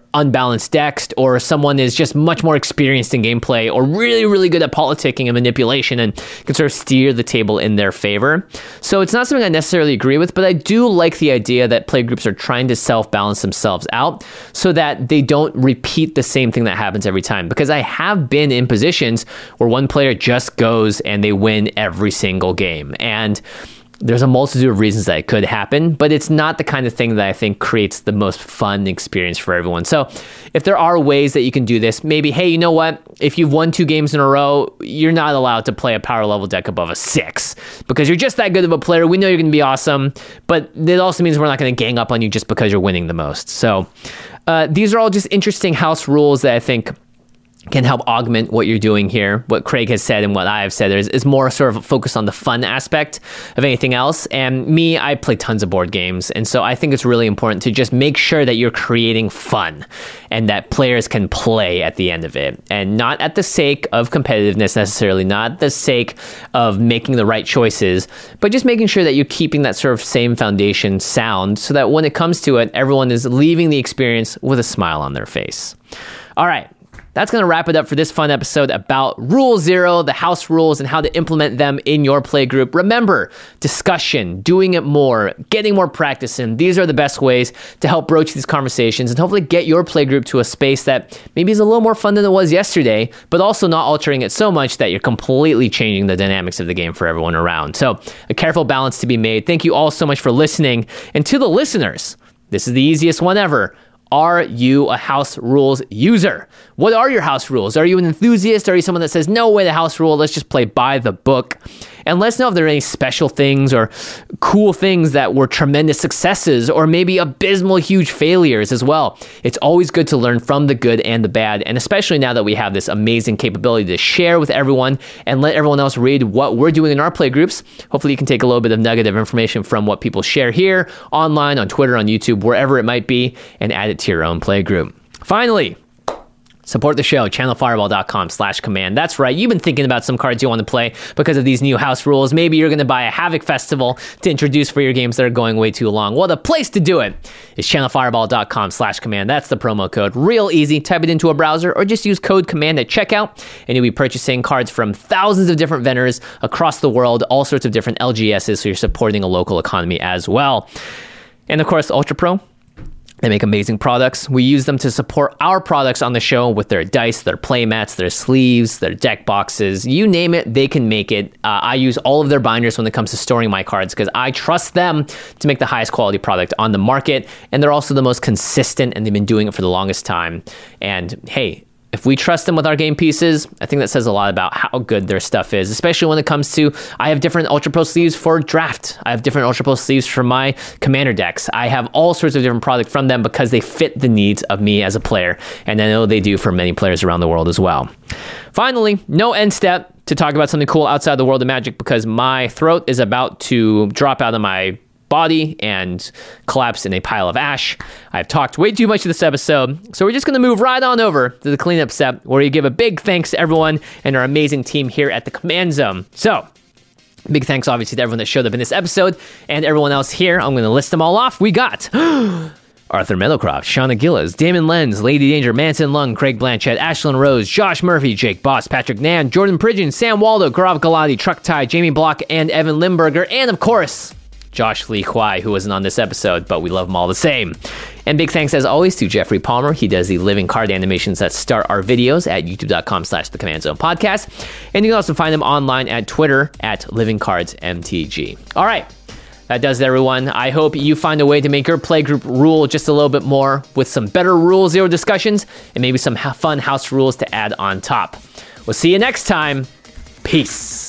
unbalanced decks, or someone is just much more experienced in gameplay or really, really good at politicking and manipulation and can sort of steer the table in their favor. So it's not something I necessarily agree with, but I do like the idea that playgroups are trying to self-balance themselves out so that they don't repeat the same thing that happens every time. Because I have been in positions where one player just goes and they win every single game. And there's a multitude of reasons that it could happen, but it's not the kind of thing that I think creates the most fun experience for everyone. So if there are ways that you can do this, maybe, hey, you know what? If you've won 2 games in a row, you're not allowed to play a power level deck above a 6 because you're just that good of a player. We know you're going to be awesome, but it also means we're not going to gang up on you just because you're winning the most. So these are all just interesting house rules that I think can help augment what you're doing here. What Craig has said and what I have said is more sort of focused on the fun aspect of anything else. And me, I play tons of board games. And so I think it's really important to just make sure that you're creating fun and that players can play at the end of it. And not at the sake of competitiveness necessarily, not the sake of making the right choices, but just making sure that you're keeping that sort of same foundation sound so that when it comes to it, everyone is leaving the experience with a smile on their face. All right. That's going to wrap it up for this fun episode about Rule 0, the house rules, and how to implement them in your playgroup. Remember, discussion, doing it more, getting more practice in. These are the best ways to help broach these conversations and hopefully get your playgroup to a space that maybe is a little more fun than it was yesterday, but also not altering it so much that you're completely changing the dynamics of the game for everyone around. So a careful balance to be made. Thank you all so much for listening. And to the listeners, this is the easiest one ever. Are you a house rules user? What are your house rules? Are you an enthusiast? Are you someone that says, no way the house rule, let's just play by the book? And let us know if there are any special things or cool things that were tremendous successes or maybe abysmal, huge failures as well. It's always good to learn from the good and the bad, and especially now that we have this amazing capability to share with everyone and let everyone else read what we're doing in our playgroups. Hopefully you can take a little bit of nugget of information from what people share here, online, on Twitter, on YouTube, wherever it might be, and add it to your own playgroup. Finally, support the show, channelfireball.com/command. That's right. You've been thinking about some cards you want to play because of these new house rules. Maybe you're going to buy a Havoc Festival to introduce for your games that are going way too long. Well, the place to do it is channelfireball.com/command. That's the promo code. Real easy. Type it into a browser or just use code command at checkout and you'll be purchasing cards from thousands of different vendors across the world, all sorts of different LGSs, so you're supporting a local economy as well. And of course, Ultra Pro. They make amazing products. We use them to support our products on the show with their dice, their play mats, their sleeves, their deck boxes. You name it, they can make it. I use all of their binders when it comes to storing my cards because I trust them to make the highest quality product on the market. And they're also the most consistent, and they've been doing it for the longest time. And hey, if we trust them with our game pieces, I think that says a lot about how good their stuff is, especially when it comes to, I have different Ultra Pro sleeves for draft. I have different Ultra Pro sleeves for my commander decks. I have all sorts of different product from them because they fit the needs of me as a player. And I know they do for many players around the world as well. Finally, no end step to talk about something cool outside the world of Magic because my throat is about to drop out of my body and collapse in a pile of ash. I've talked way too much in this episode, so we're just going to move right on over to the cleanup step where we give a big thanks to everyone and our amazing team here at the Command Zone. So, big thanks obviously to everyone that showed up in this episode and everyone else here. I'm going to list them all off. We got Arthur Meadowcroft, Shauna Gillis, Damon Lenz, Lady Danger, Manson Lung, Craig Blanchett, Ashlyn Rose, Josh Murphy, Jake Boss, Patrick Nan, Jordan Pridgeon, Sam Waldo, Gaurav Galati, Truck Tie, Jamie Block, and Evan Limburger, and of course, Josh Lee Kwai, who wasn't on this episode, but we love them all the same. And big thanks, as always, to Jeffrey Palmer. He does the living card animations that start our videos at youtube.com/The Command Zone Podcast. And you can also find them online at Twitter at LivingCardsMTG. All right. That does it, everyone. I hope you find a way to make your playgroup rule just a little bit more with some better Rule 0 discussions and maybe some fun house rules to add on top. We'll see you next time. Peace.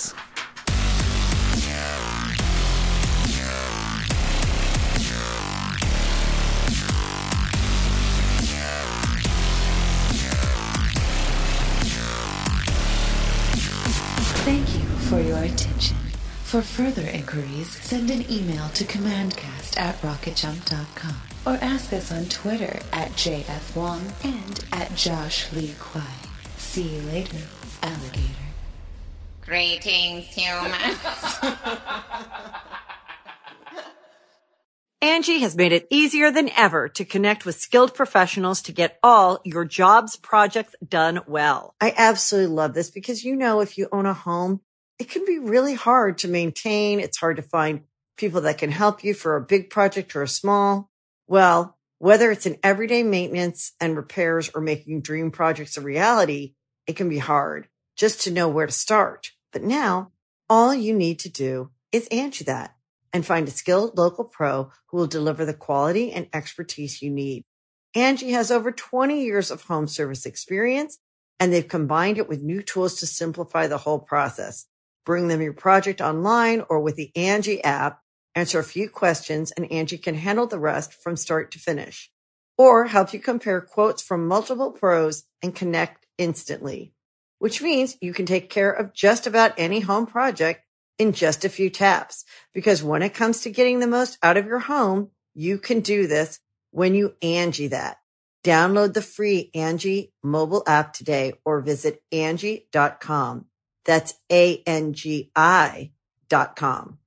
Thank you for your attention. For further inquiries, send an email to commandcast@rocketjump.com or ask us on Twitter at JFWong and at Josh Lee Kwai. See you later, alligator. Greetings, humans. Angie has made it easier than ever to connect with skilled professionals to get all your jobs projects done well. I absolutely love this because, you know, if you own a home, it can be really hard to maintain. It's hard to find people that can help you for a big project or a small. Well, whether it's in everyday maintenance and repairs or making dream projects a reality, it can be hard just to know where to start. But now all you need to do is Angie that and find a skilled local pro who will deliver the quality and expertise you need. Angie has over 20 years of home service experience, and they've combined it with new tools to simplify the whole process. Bring them your project online or with the Angie app, answer a few questions, and Angie can handle the rest from start to finish. Or help you compare quotes from multiple pros and connect instantly, which means you can take care of just about any home project in just a few taps. Because when it comes to getting the most out of your home, you can do this when you Angie that. Download the free Angie mobile app today or visit Angie.com. That's ANGI.com.